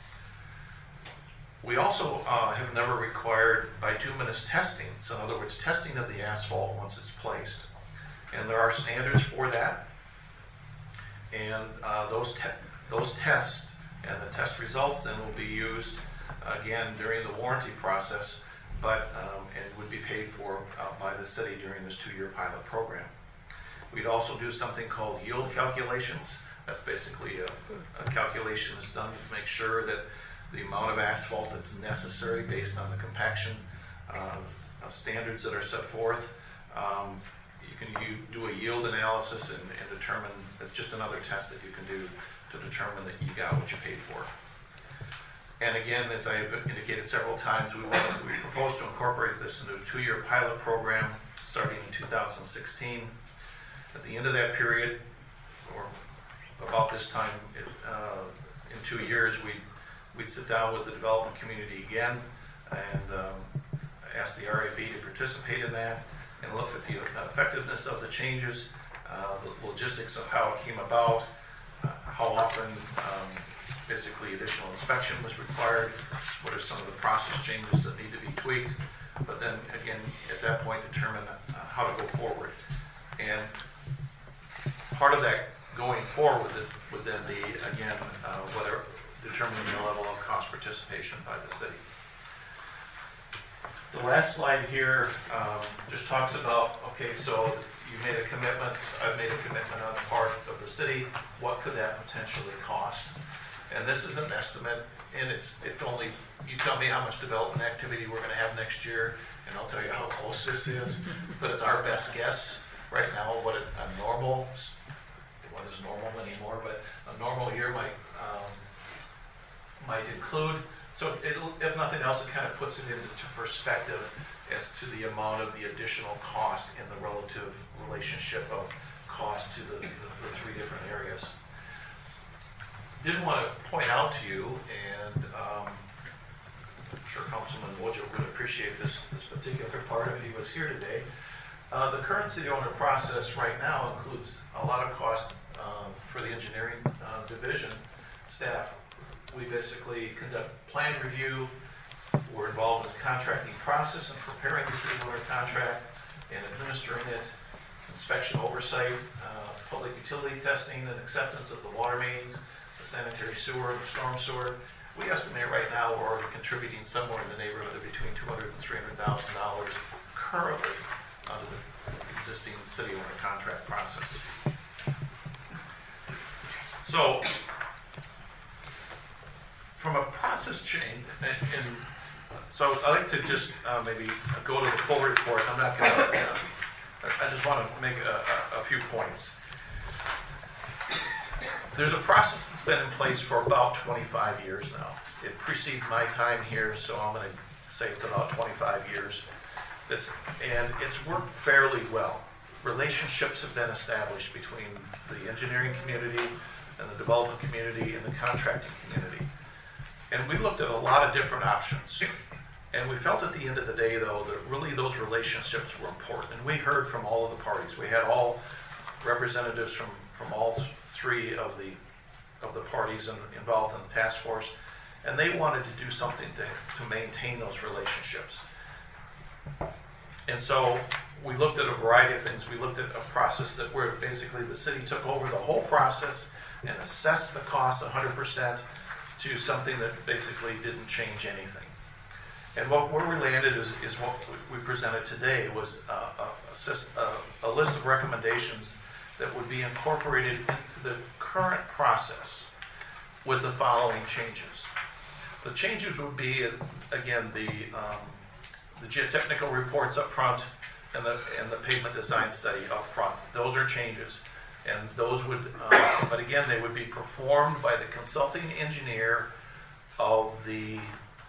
We also have never required bituminous testing. So in other words, testing of the asphalt once it's placed. And there are standards for that. And those tests and the test results then will be used again during the warranty process, but and would be paid for by the city during this 2-year pilot program. We'd also do something called yield calculations. That's basically a calculation that's done to make sure that the amount of asphalt that's necessary based on the compaction standards that are set forth. You do a yield analysis and determine, it's just another test that you can do to determine that you got what you paid for. And again, as I have indicated several times, we propose to incorporate this into a 2-year pilot program starting in 2016. At the end of that period, or about this time in 2 years, we'd sit down with the development community again and ask the RAB to participate in that and look at the effectiveness of the changes, the logistics of how it came about, how often basically additional inspection was required, what are some of the process changes that need to be tweaked, but then again at that point determine how to go forward. And part of that going forward would then be again whether determining the level of cost participation by the city. The last slide here just talks about, okay, so you made a commitment, I've made a commitment on the part of the city, what could that potentially cost? And this is an estimate, and it's only, you tell me how much development activity we're going to have next year, and I'll tell you how close this is, but it's our best guess right now what is normal anymore, but a normal year might include. So if nothing else, it kind of puts it into perspective as to the amount of the additional cost in the relative relationship of cost to the 3 different areas. Did want to point out to you, and I'm sure Councilman Wojcik would appreciate this particular part if he was here today, The current city owner process right now includes a lot of cost for the engineering division staff. We basically conduct plan review. We're involved in the contracting process and preparing the city owner contract and administering it, inspection oversight, public utility testing and acceptance of the water mains, the sanitary sewer, the storm sewer. We estimate right now we're already contributing somewhere in the neighborhood of between $200,000 and $300,000 currently under the existing city owner contract process. So, from a process change, and so I'd like to just maybe go to the full report. I'm not going to, I just want to make a few points. There's a process that's been in place for about 25 years now. It precedes my time here, so I'm going to say it's about 25 years. And it's worked fairly well. Relationships have been established between the engineering community and the development community and the contracting community. And we looked at a lot of different options. And we felt at the end of the day, though, that really those relationships were important. And we heard from all of the parties. We had all representatives from all three of the parties involved in the task force. And they wanted to do something to maintain those relationships. And so we looked at a variety of things. We looked at a process that where basically the city took over the whole process and assessed the cost 100% to something that basically didn't change anything. And where we landed is what we presented today was a list of recommendations that would be incorporated into the current process with the following changes. The changes would be, again, the geotechnical reports up front and the pavement design study up front. Those are changes. And those would, but again, they would be performed by the consulting engineer of the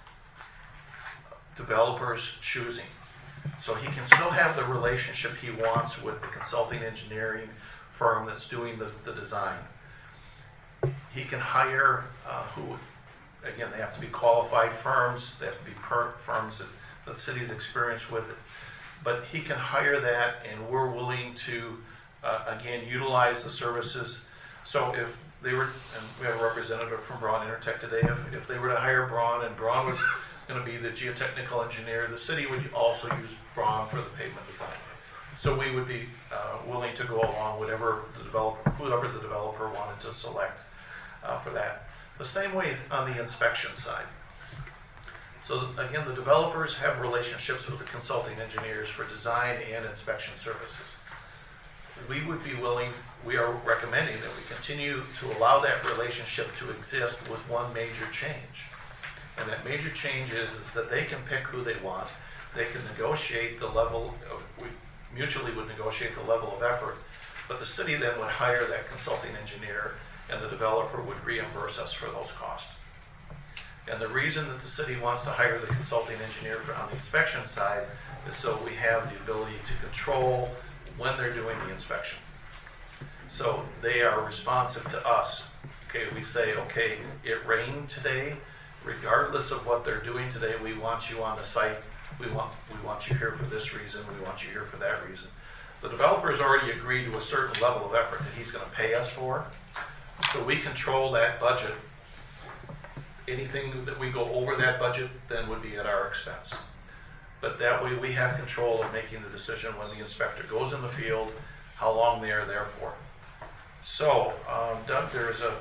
developer's choosing. So he can still have the relationship he wants with the consulting engineering firm that's doing the design. He can hire again, they have to be qualified firms. They have to be firms that the city's experienced with it. But he can hire that, and we're willing to, again, utilize the services. So if they were, and we have a representative from Braun Intertech today, if they were to hire Braun, and Braun was going to be the geotechnical engineer, the city would also use Braun for the pavement design. So we would be willing to go along whoever the developer wanted to select for that. The same way on the inspection side. So again, the developers have relationships with the consulting engineers for design and inspection services. We would be willing, we are recommending that we continue to allow that relationship to exist with one major change. And that major change is that they can pick who they want. They can negotiate the level of, we mutually would negotiate the level of effort, but the city then would hire that consulting engineer and the developer would reimburse us for those costs. And the reason that the city wants to hire the consulting engineer on the inspection side is so we have the ability to control when they're doing the inspection. So they are responsive to us. Okay, we say, okay, it rained today. Regardless of what they're doing today, we want you on the site. We want you here for this reason. We want you here for that reason. The developer has already agreed to a certain level of effort that he's going to pay us for. So we control that budget. Anything that we go over that budget then would be at our expense. But that way we have control of making the decision when the inspector goes in the field, how long they are there for. So, Doug, there was a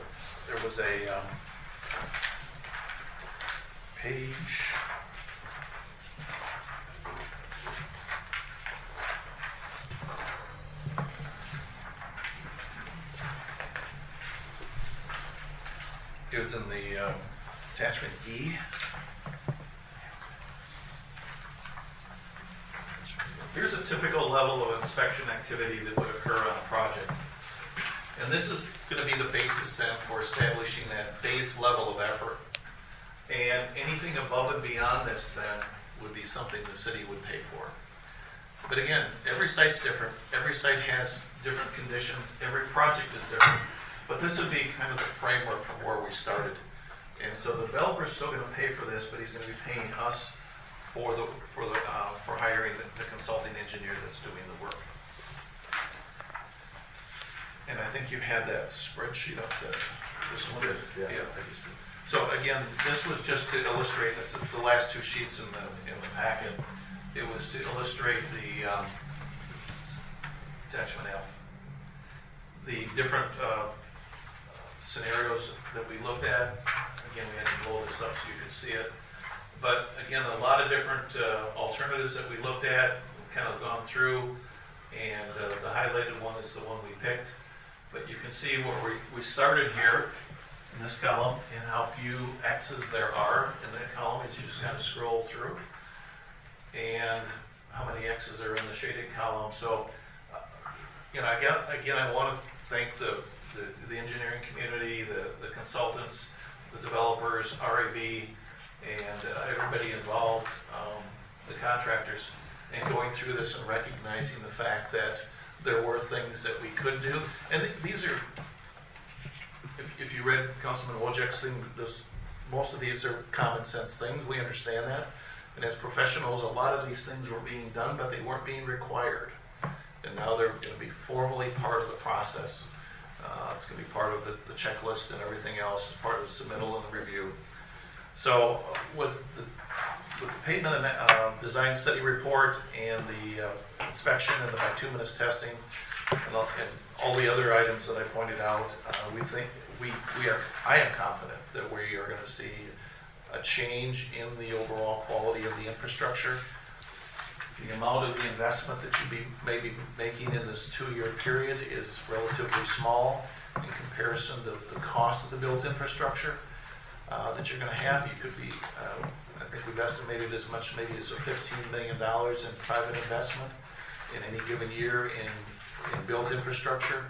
page. It was in the attachment E. Here's a typical level of inspection activity that would occur on a project. And this is going to be the basis then for establishing that base level of effort. And anything above and beyond this then would be something the city would pay for. But again, every site's different. Every site has different conditions. Every project is different. But this would be kind of the framework from where we started. And so the developer's still going to pay for this, but he's going to be paying us for hiring the consulting engineer that's doing the work. And I think you had that spreadsheet up there. This one? Yeah. So again, this was just to illustrate, that's the last two sheets in the packet. It was to illustrate the attachment F. The different scenarios that we looked at. Again, we had to blow this up so you could see it. But again, a lot of different alternatives that we looked at, we've kind of gone through, and the highlighted one is the one we picked. But you can see where we started here in this column and how few X's there are in that column as you just kind of scroll through, and how many X's are in the shaded column. So, again, I want to thank the engineering community, the consultants, the developers, RAB, and everybody involved, the contractors, and going through this and recognizing the fact that there were things that we could do. And these are, if you read Councilman Wojcik's thing, most of these are common sense things. We understand that. And as professionals, a lot of these things were being done, but they weren't being required. And now they're going to be formally part of the process. It's going to be part of the checklist and everything else as part of the submittal and the review. So with the pavement and design study report and the inspection and the bituminous testing and all the other items that I pointed out, I am confident that we are going to see a change in the overall quality of the infrastructure. The amount of the investment that you may be making in this 2-year period is relatively small in comparison to the cost of the built infrastructure that you're going to have. You could be, I think we've estimated as much maybe as $15 million in private investment in any given year in built infrastructure.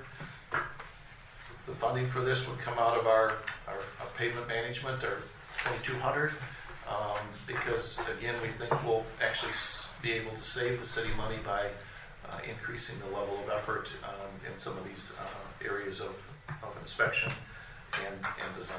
The funding for this would come out of our pavement management, our 2200, because again, we think we'll actually be able to save the city money by increasing the level of effort in some of these areas of inspection and design.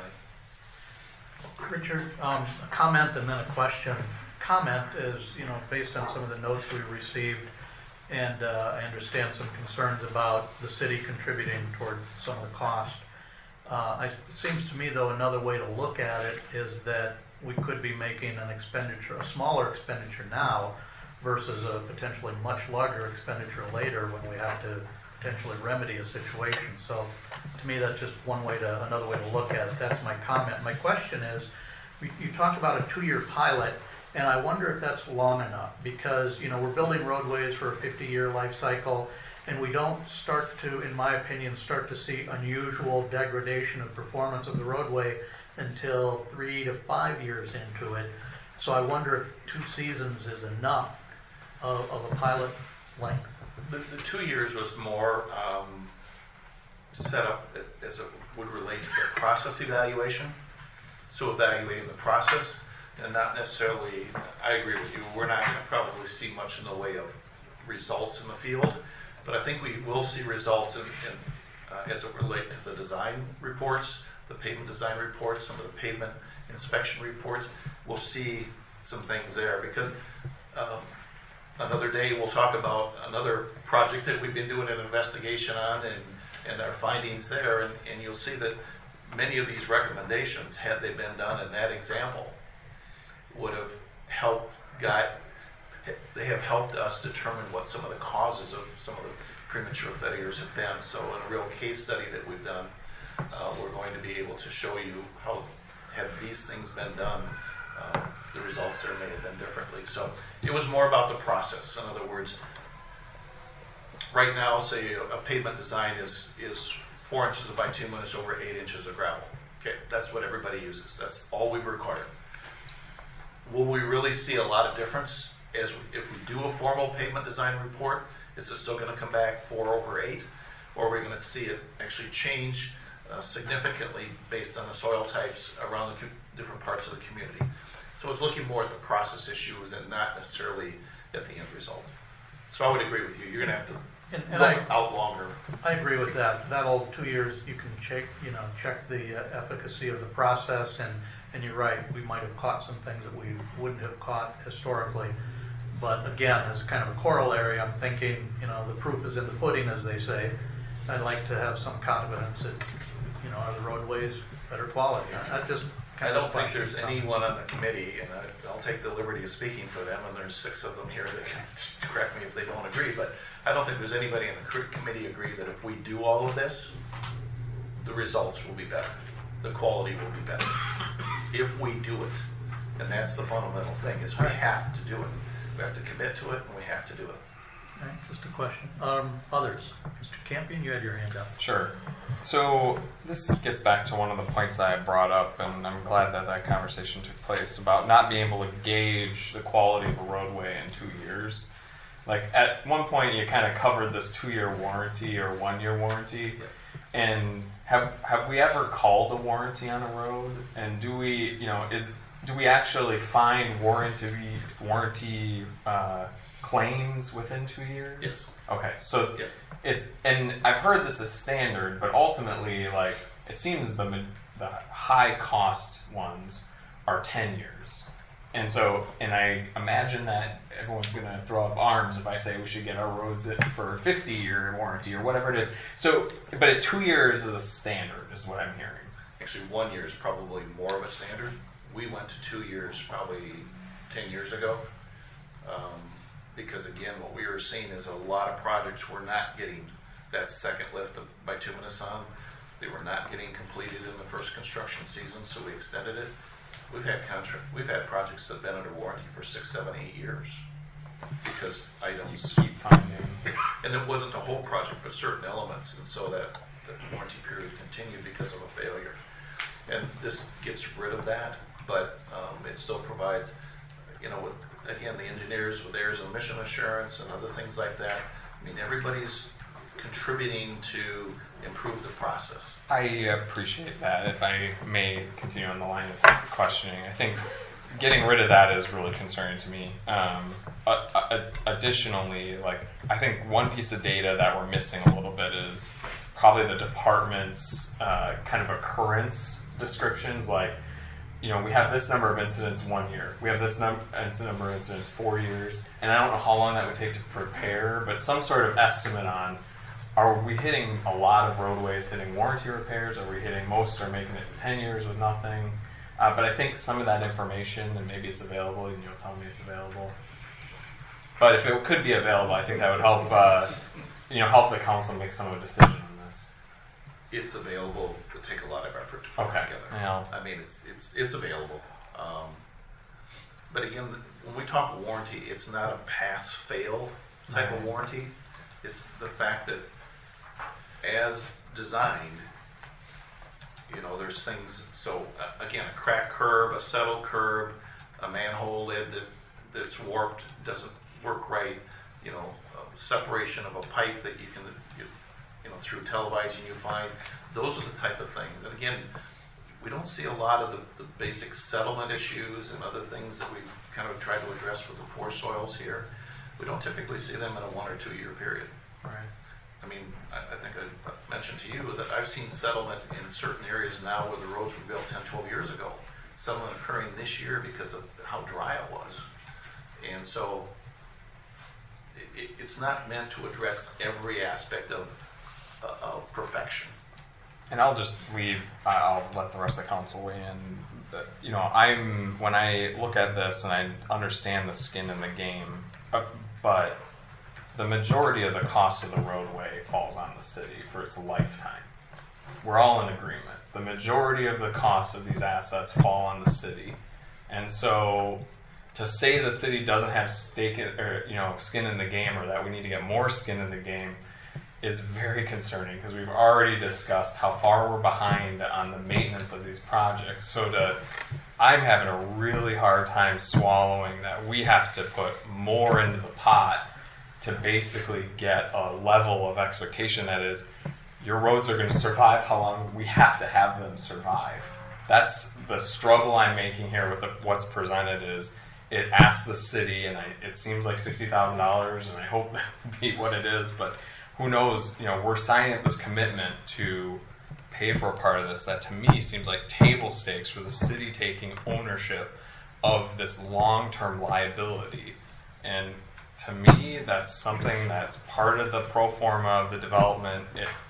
Richard, a comment and then a question. Comment is, based on some of the notes we received, and I understand some concerns about the city contributing toward some of the cost. It seems to me, though, another way to look at it is that we could be making an expenditure, a smaller expenditure now, versus a potentially much larger expenditure later when we have to potentially remedy a situation. So to me, that's just another way to look at it. That's my comment. My question is, you talked about a 2-year pilot, and I wonder if that's long enough, because we're building roadways for a 50-year life cycle, and we don't start to, in my opinion, start to see unusual degradation of performance of the roadway until 3 to 5 years into it. So I wonder if 2 seasons is enough of a pilot length. The 2 years was more set up as it would relate to the process evaluation. So evaluating the process, and not necessarily, I agree with you, we're not going to probably see much in the way of results in the field, but I think we will see results as it relates to the design reports, the pavement design reports, some of the pavement inspection reports. We'll see some things there, because another day we'll talk about another project that we've been doing an investigation on and our findings there, and you'll see that many of these recommendations, had they been done in that example, would have they have helped us determine what some of the causes of some of the premature failures have been. So in a real case study that we've done, we're going to be able to show you how, had these things been done, the results there may have been differently. So it was more about the process. In other words, right now, say a pavement design is 4 inches of bituminous over 8 inches of gravel. Okay, that's what everybody uses. That's all we've required. Will we really see a lot of difference if we do a formal pavement design report? Is it still going to come back 4 over 8? Or are we going to see it actually change significantly based on the soil types around the different parts of the community? So it's looking more at the process issues and not necessarily at the end result. So I would agree with you. You're going to have to And look out longer. I agree with that. That'll 2 years. You can check the efficacy of the process, and you're right. We might have caught some things that we wouldn't have caught historically. But again, as kind of a corollary, I'm thinking, the proof is in the pudding, as they say. I'd like to have some confidence that, are the roadways better quality? Not just. I don't think there's anyone on the committee, and I'll take the liberty of speaking for them, and there's 6 of them here that can correct me if they don't agree, but I don't think there's anybody in the committee agree that if we do all of this, the results will be better. The quality will be better. If we do it. And that's the fundamental thing, is we have to do it. We have to commit to it, and we have to do it. All right, just a question. Others? Mr. Campion, you had your hand up. Sure. So this gets back to one of the points that I brought up, and I'm glad that conversation took place about not being able to gauge the quality of a roadway in 2 years. Like at one point, you kind of covered this 2-year warranty or 1-year warranty, and have we ever called a warranty on a road? And do we, do we actually find warranty claims within 2 years? Yes. Okay, so and I've heard this is standard, but ultimately, it seems the high cost ones are 10 years. And so, and I imagine that everyone's going to throw up arms if I say we should get our roads for a 50-year warranty or whatever it is. So, but at 2 years is a standard, is what I'm hearing. Actually, 1 year is probably more of a standard. We went to 2 years probably 10 years ago. Because again, what we were seeing is a lot of projects were not getting that second lift of bituminous on. They were not getting completed in the first construction season, so we extended it. We've had projects that have been under warranty for 6, 7, 8 years because items keep finding, and it wasn't the whole project, but certain elements, and so that the warranty period continued because of a failure. And this gets rid of that, but it still provides, with again the engineers with errors and emission assurance and other things like that. I mean, everybody's contributing to improve the process. I appreciate that. If I may continue on the line of questioning, I think getting rid of that is really concerning to me. Additionally, I think one piece of data that we're missing a little bit is probably the department's kind of occurrence descriptions. We have this number of incidents 1 year. We have this number of incidents 4 years. And I don't know how long that would take to prepare, but some sort of estimate on, are we hitting a lot of roadways hitting warranty repairs? Are we hitting most are making it to 10 years with nothing? But I think some of that information, and maybe it's available, and you'll tell me it's available. But if it could be available, I think that would help, help the council make some of a decision on this. It's available. It would take a lot of effort to put it together. Yeah. I mean, it's available. But again, when we talk warranty, it's not a pass-fail type of warranty. It's the fact that as designed, there's things. So again, a cracked curb, a settled curb, a manhole lid that's warped, doesn't work right. Separation of a pipe that you can, through televising you find. Those are the type of things. And again, we don't see a lot of the basic settlement issues and other things that we kind of try to address with the poor soils here. We don't typically see them in a 1 or 2 year period. Right. I mean, I think I mentioned to you that I've seen settlement in certain areas now where the roads were built 10, 12 years ago. Settlement occurring this year because of how dry it was. And so it's not meant to address every aspect of perfection. And I'll let the rest of the council weigh in. When I look at this and I understand the skin in the game, but the majority of the cost of the roadway falls on the city for its lifetime. We're all in agreement. The majority of the cost of these assets fall on the city. And so to say the city doesn't have skin in the game, or that we need to get more skin in the game, is very concerning, because we've already discussed how far we're behind on the maintenance of these projects. So I'm having a really hard time swallowing that we have to put more into the pot to basically get a level of expectation that is, your roads are going to survive how long we have to have them survive. That's the struggle I'm making here with what's presented. Is it asks the city, and it seems like $60,000, and I hope that will be what it is, but who knows, we're signing up this commitment to pay for a part of this that to me seems like table stakes for the city taking ownership of this long-term liability. And to me, that's something that's part of the pro forma of the development.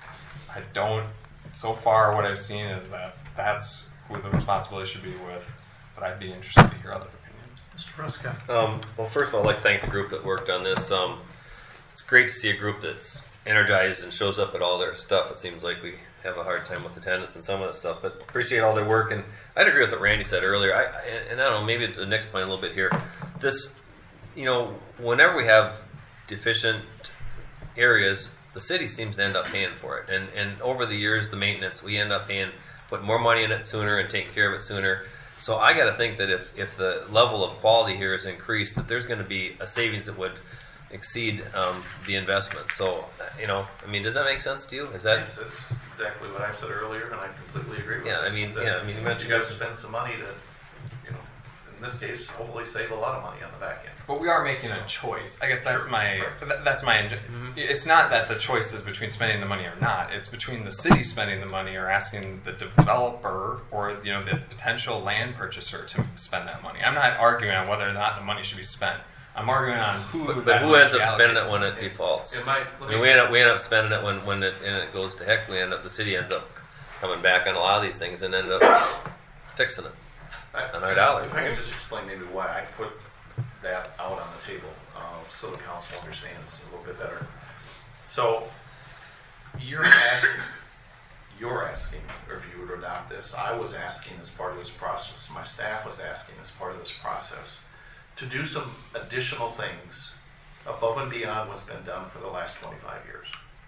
So far what I've seen is that that's who the responsibility should be with, but I'd be interested to hear other opinions. Mr. Prescott. Well, first of all, I'd like to thank the group that worked on this. It's great to see a group that's energized and shows up at all their stuff. It seems like we have a hard time with attendance and some of that stuff, but appreciate all their work. And I'd agree with what Randy said earlier. I don't know, maybe the next point a little bit here. This, whenever we have deficient areas, the city seems to end up paying for it. And over the years, the maintenance, we end up putting more money in it sooner and taking care of it sooner. So I got to think that if the level of quality here is increased, that there's going to be a savings that would exceed the investment. So, does that make sense to you? Is that? Yes, that's exactly what I said earlier, and I completely agree with Yeah, this. you mentioned you got to spend some money to, in this case, hopefully save a lot of money on the back end. But we are making a choice. I guess that's my. It's not that the choice is between spending the money or not. It's between the city spending the money or asking the developer or the potential land purchaser to spend that money. I'm not arguing on whether or not the money should be spent. I'm arguing on who. But who ends up spending it when it defaults? We end up spending it when it goes to heck. The city ends up coming back on a lot of these things and end up fixing it on our dollar. If I could just explain maybe why I put that out on the table, so the council understands a little bit better. So you're asking, or if you would adopt this, I was asking as part of this process. My staff was asking as part of this process to do some additional things above and beyond what's been done for the last 25 years.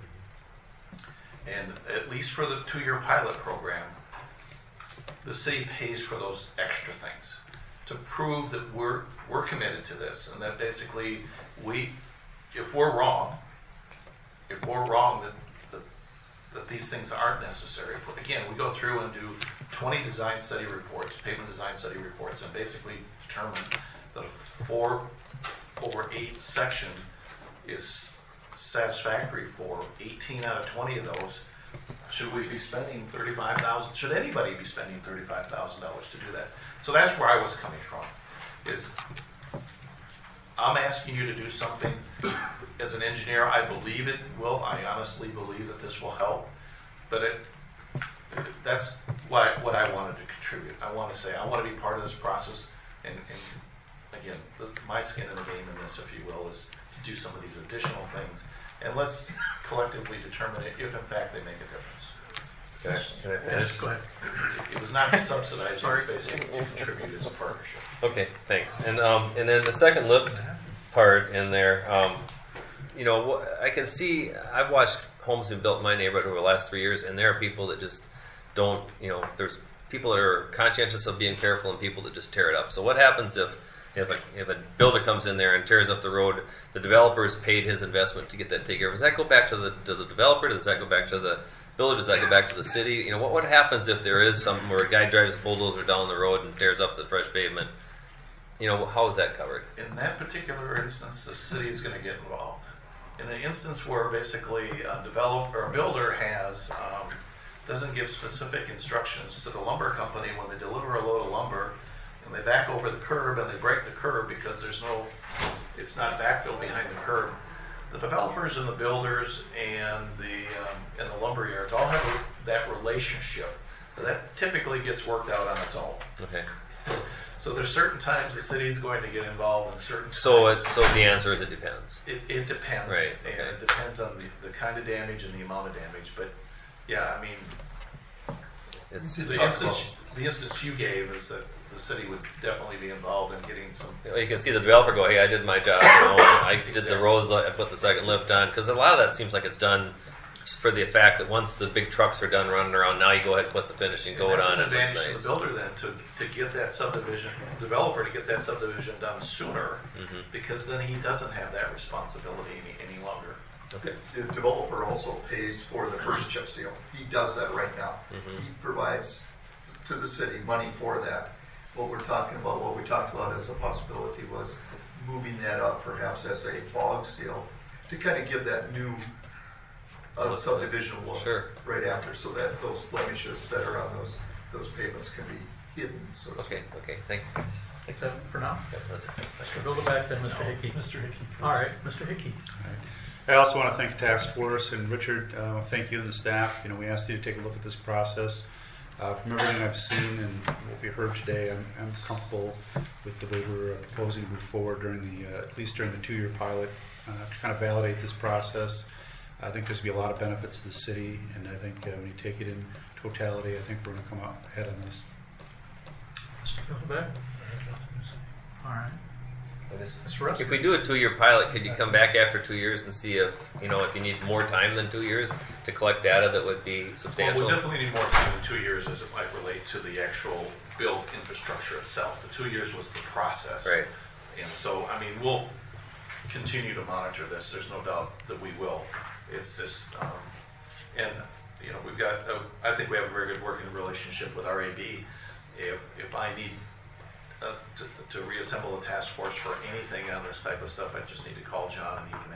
And at least for the 2-year pilot program, the city pays for those extra things to prove that we're committed to this, and that basically if we're wrong that these things aren't necessary. Again, we go through and do 20 design study reports, pavement design study reports, and basically determine that a 4/8 section is satisfactory for 18 out of 20 of those. Should we be spending $35,000? Should anybody be spending $35,000 to do that? So that's where I was coming from. I'm asking you to do something. As an engineer, I believe it will. I honestly believe that this will help. But that's what I wanted to contribute. I want to say I want to be part of this process. And again, my skin in the game in this, if you will, is to do some of these additional things. And let's collectively determine if in fact they make a difference. Can I finish? Go ahead. It was not to subsidize, it was basically to contribute as a partnership. Okay, thanks. And then the second lift part in there, I can see, I've watched homes being built in my neighborhood over the last 3 years, and there are people that just don't, there's people that are conscientious of being careful and people that just tear it up. So what happens if a builder comes in there and tears up the road, the developer's paid his investment to get that taken care of? Does that go back to the developer? Does that go back to the builder? Does that go back to the city? What happens if there is something where a guy drives a bulldozer down the road and tears up the fresh pavement? How is that covered? In that particular instance, the city is going to get involved. In the instance where basically a developer or a builder doesn't give specific instructions to the lumber company when they deliver a load of lumber, and they back over the curb and they break the curb because it's not backfilled behind the curb. The developers and the builders and the lumber yards all have that relationship. So that typically gets worked out on its own. Okay. So there's certain times the city is going to get involved in certain. So the answer is it depends. It depends. Right. Okay. And it depends on the kind of damage and the amount of damage. But yeah, I mean, the instance you gave is that the city would definitely be involved in getting some. You can see the developer go, hey, I did my job. I did the roads, I put the second lift on. Because a lot of that seems like it's done for the fact that once the big trucks are done running around, now you go ahead and put the finishing coat on. And that's an advantage to the builder then to get that subdivision, developer to get that subdivision done sooner, because then he doesn't have that responsibility any longer. Okay. The developer also pays for the first chip seal. He does that right now. He provides to the city money for that. What we talked about as a possibility was moving that up perhaps as a fog seal to kind of give that new subdivision look Sure. right after, so that those blemishes that are on those pavements can be hidden, so to speak. Okay, thank you guys. Is that for now? Yep, that's it. We'll go back then, Mr. Hickey. Mr. Hickey. All right, Mr. Hickey. I also want to thank the task force and Richard. Thank you and the staff. We asked you to take a look at this process. From everything I've seen and what we heard today, I'm comfortable with the way we're proposing to move forward during at least during the 2-year pilot to kind of validate this process. I think there's going to be a lot of benefits to the city, and I think when you take it in totality, I think we're going to come out ahead on this. Mr. Bilderbeck? All right. If we do a 2-year pilot, could you come back after 2 years and see if if you need more time than 2 years to collect data that would be substantial? Well, we definitely need more time than 2 years as it might relate to the actual built infrastructure itself. The 2 years was the process. Right. And so, we'll continue to monitor this. There's no doubt that we will. It's just, we've got, I think we have a very good working relationship with RAB. If I need to reassemble a task force for anything on this type of stuff, I just need to call John and he can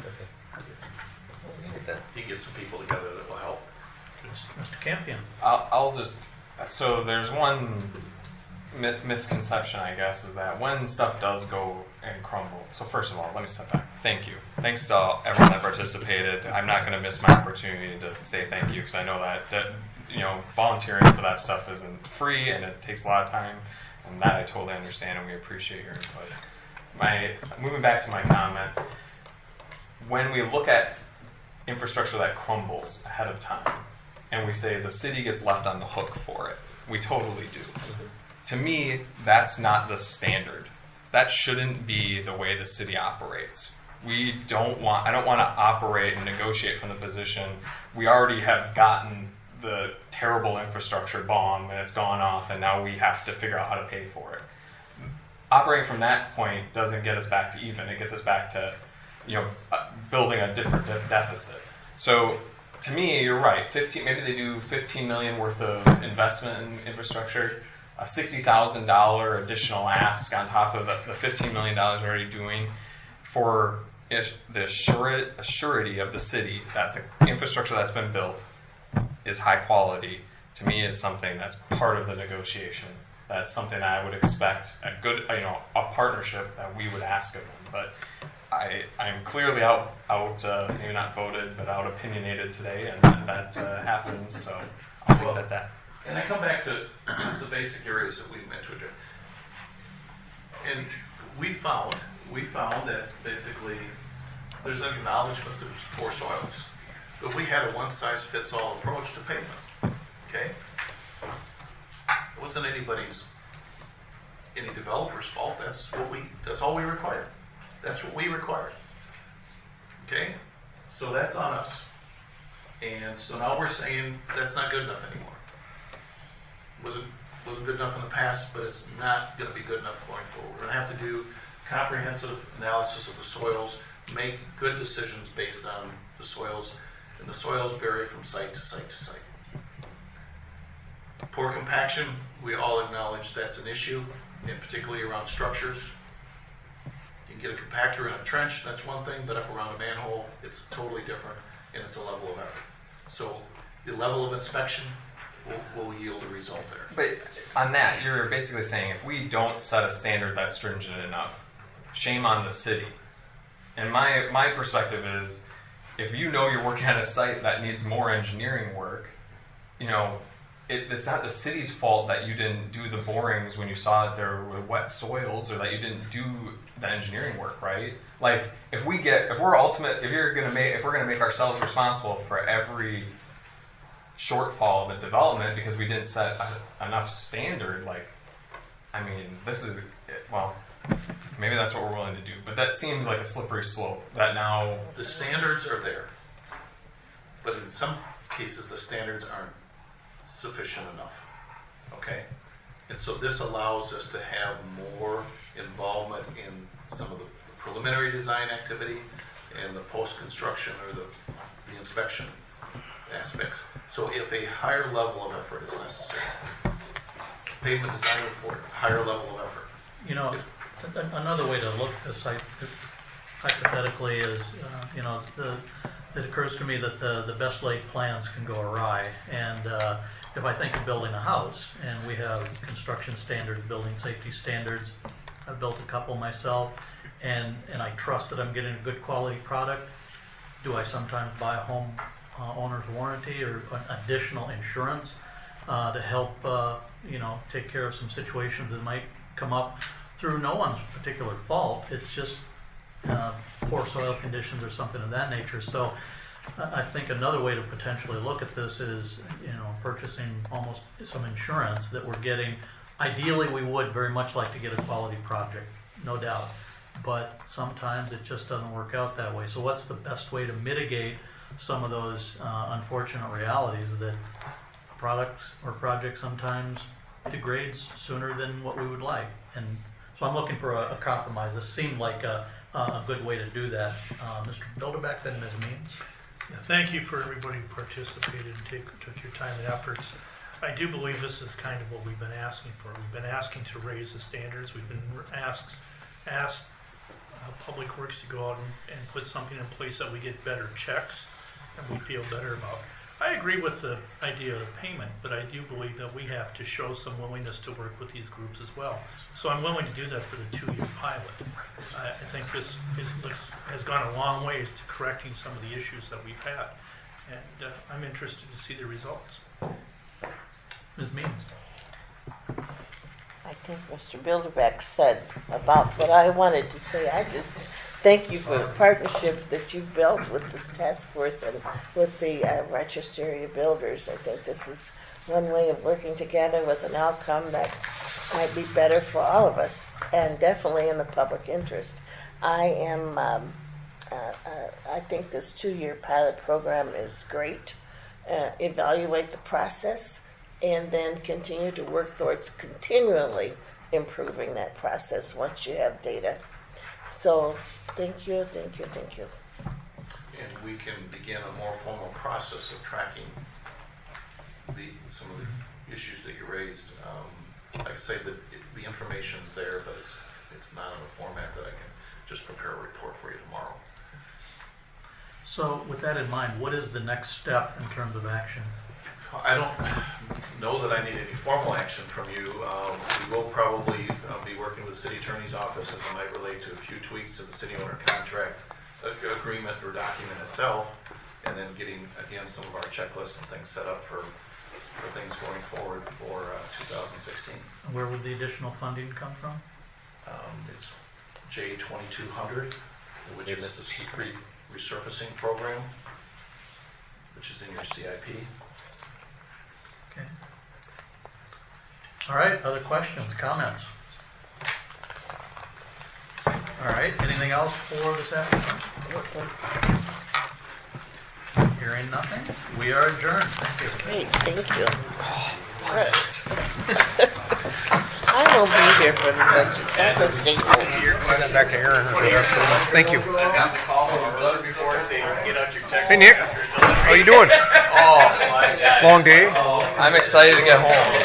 have, he can get some people together that will help. Mr. Campion. I'll just, so there's one misconception, I guess, is that when stuff does go and crumble. So first of all, let me step back. Thank you. Thanks to everyone that participated. I'm not going to miss my opportunity to say thank you because I know that volunteering for that stuff isn't free and it takes a lot of time, and that I totally understand and we appreciate your input. Moving back to my comment, when we look at infrastructure that crumbles ahead of time and we say the city gets left on the hook for it, we totally do. To me, that's not the standard. That shouldn't be the way the city operates. I don't want to operate and negotiate from the position we already have gotten the terrible infrastructure bomb and it's gone off and now we have to figure out how to pay for it. Operating from that point doesn't get us back to even. It gets us back to building a different deficit. So to me, you're right. Maybe they do $15 million worth of investment in infrastructure, a $60,000 additional ask on top of the $15 million they're already doing for the surety of the city that the infrastructure that's been built is high quality. To me, is something that's part of the negotiation. That's something that I would expect a partnership that we would ask of them. But I'm clearly out maybe not voted, but out opinionated today, and that happens. So I'll leave it at that. And I come back to the basic areas that we've mentioned. And we found that basically there's an acknowledgement that there's poor soils. But we had a one-size-fits-all approach to pavement. Okay? It wasn't any developer's fault. That's all we required. That's what we required. Okay? So that's on us. And so now we're saying that's not good enough anymore. Wasn't good enough in the past, but it's not going to be good enough going forward. We're going to have to do comprehensive analysis of the soils, make good decisions based on the soils, and the soils vary from site to site to site. Poor compaction, we all acknowledge that's an issue, and particularly around structures. You can get a compactor in a trench, that's one thing, but up around a manhole, it's totally different, and it's a level of effort. So the level of inspection will yield a result there. But on that, you're basically saying if we don't set a standard that's stringent enough, shame on the city. And my perspective is, if you're working on a site that needs more engineering work, it's not the city's fault that you didn't do the borings when you saw that there were wet soils, or that you didn't do the engineering work, right? Like if we're gonna make ourselves responsible for every shortfall of the development because we didn't set enough standard, maybe that's what we're willing to do, but that seems like a slippery slope that now the standards are there, but in some cases the standards aren't sufficient enough. Okay? And so this allows us to have more involvement in some of the preliminary design activity and the post-construction or the inspection aspects. So if a higher level of effort is necessary, pavement design report, higher level of effort. Another way to look at this hypothetically is, it occurs to me that the best laid plans can go awry. And if I think of building a house, and we have construction standards, building safety standards, I've built a couple myself, and I trust that I'm getting a good quality product. Do I sometimes buy a home owner's warranty or additional insurance to help take care of some situations that might come up through no one's particular fault? It's just poor soil conditions or something of that nature. So I think another way to potentially look at this is, purchasing almost some insurance that we're getting. Ideally, we would very much like to get a quality project, no doubt. But sometimes it just doesn't work out that way. So what's the best way to mitigate some of those unfortunate realities that products or projects sometimes degrades sooner than what we would like? And so I'm looking for a compromise. This seemed like a good way to do that. Mr. Bilderbeck, then Ms. Means. Yeah, thank you for everybody who participated and took your time and efforts. I do believe this is kind of what we've been asking for. We've been asking to raise the standards. We've been asked Public Works to go out and put something in place that we get better checks and we feel better about. I agree with the idea of the payment, but I do believe that we have to show some willingness to work with these groups as well. So I'm willing to do that for the 2-year pilot. I think this has gone a long ways to correcting some of the issues that we've had, and I'm interested to see the results. Ms. Means. I think Mr. Bilderbeck said about what I wanted to say. I just thank you for the partnership that you've built with this task force and with the Rochester area builders. I think this is one way of working together with an outcome that might be better for all of us, and definitely in the public interest. I think this 2-year pilot program is great. Evaluate the process, and then continue to work towards continually improving that process once you have data. So thank you. And we can begin a more formal process of tracking some of the issues that you raised. Like I say, the information's there, but it's not in a format that I can just prepare a report for you tomorrow. So with that in mind, what is the next step in terms of action? I don't know that I need any formal action from you. We will probably be working with the city attorney's office as it might relate to a few tweaks to the city owner contract agreement or document itself, and then getting, again, some of our checklists and things set up for things going forward for 2016. Where would the additional funding come from? It's J2200, which is the street resurfacing program, which is in your CIP. Okay. All right, other questions, comments? All right, anything else for this afternoon? Hearing nothing, we are adjourned. Thank you. Great, thank you. I will be here for the budget. That was Back to Aaron. Thank you. Hey, Nick. How you doing? Oh, my God. Long day? I'm excited to get home.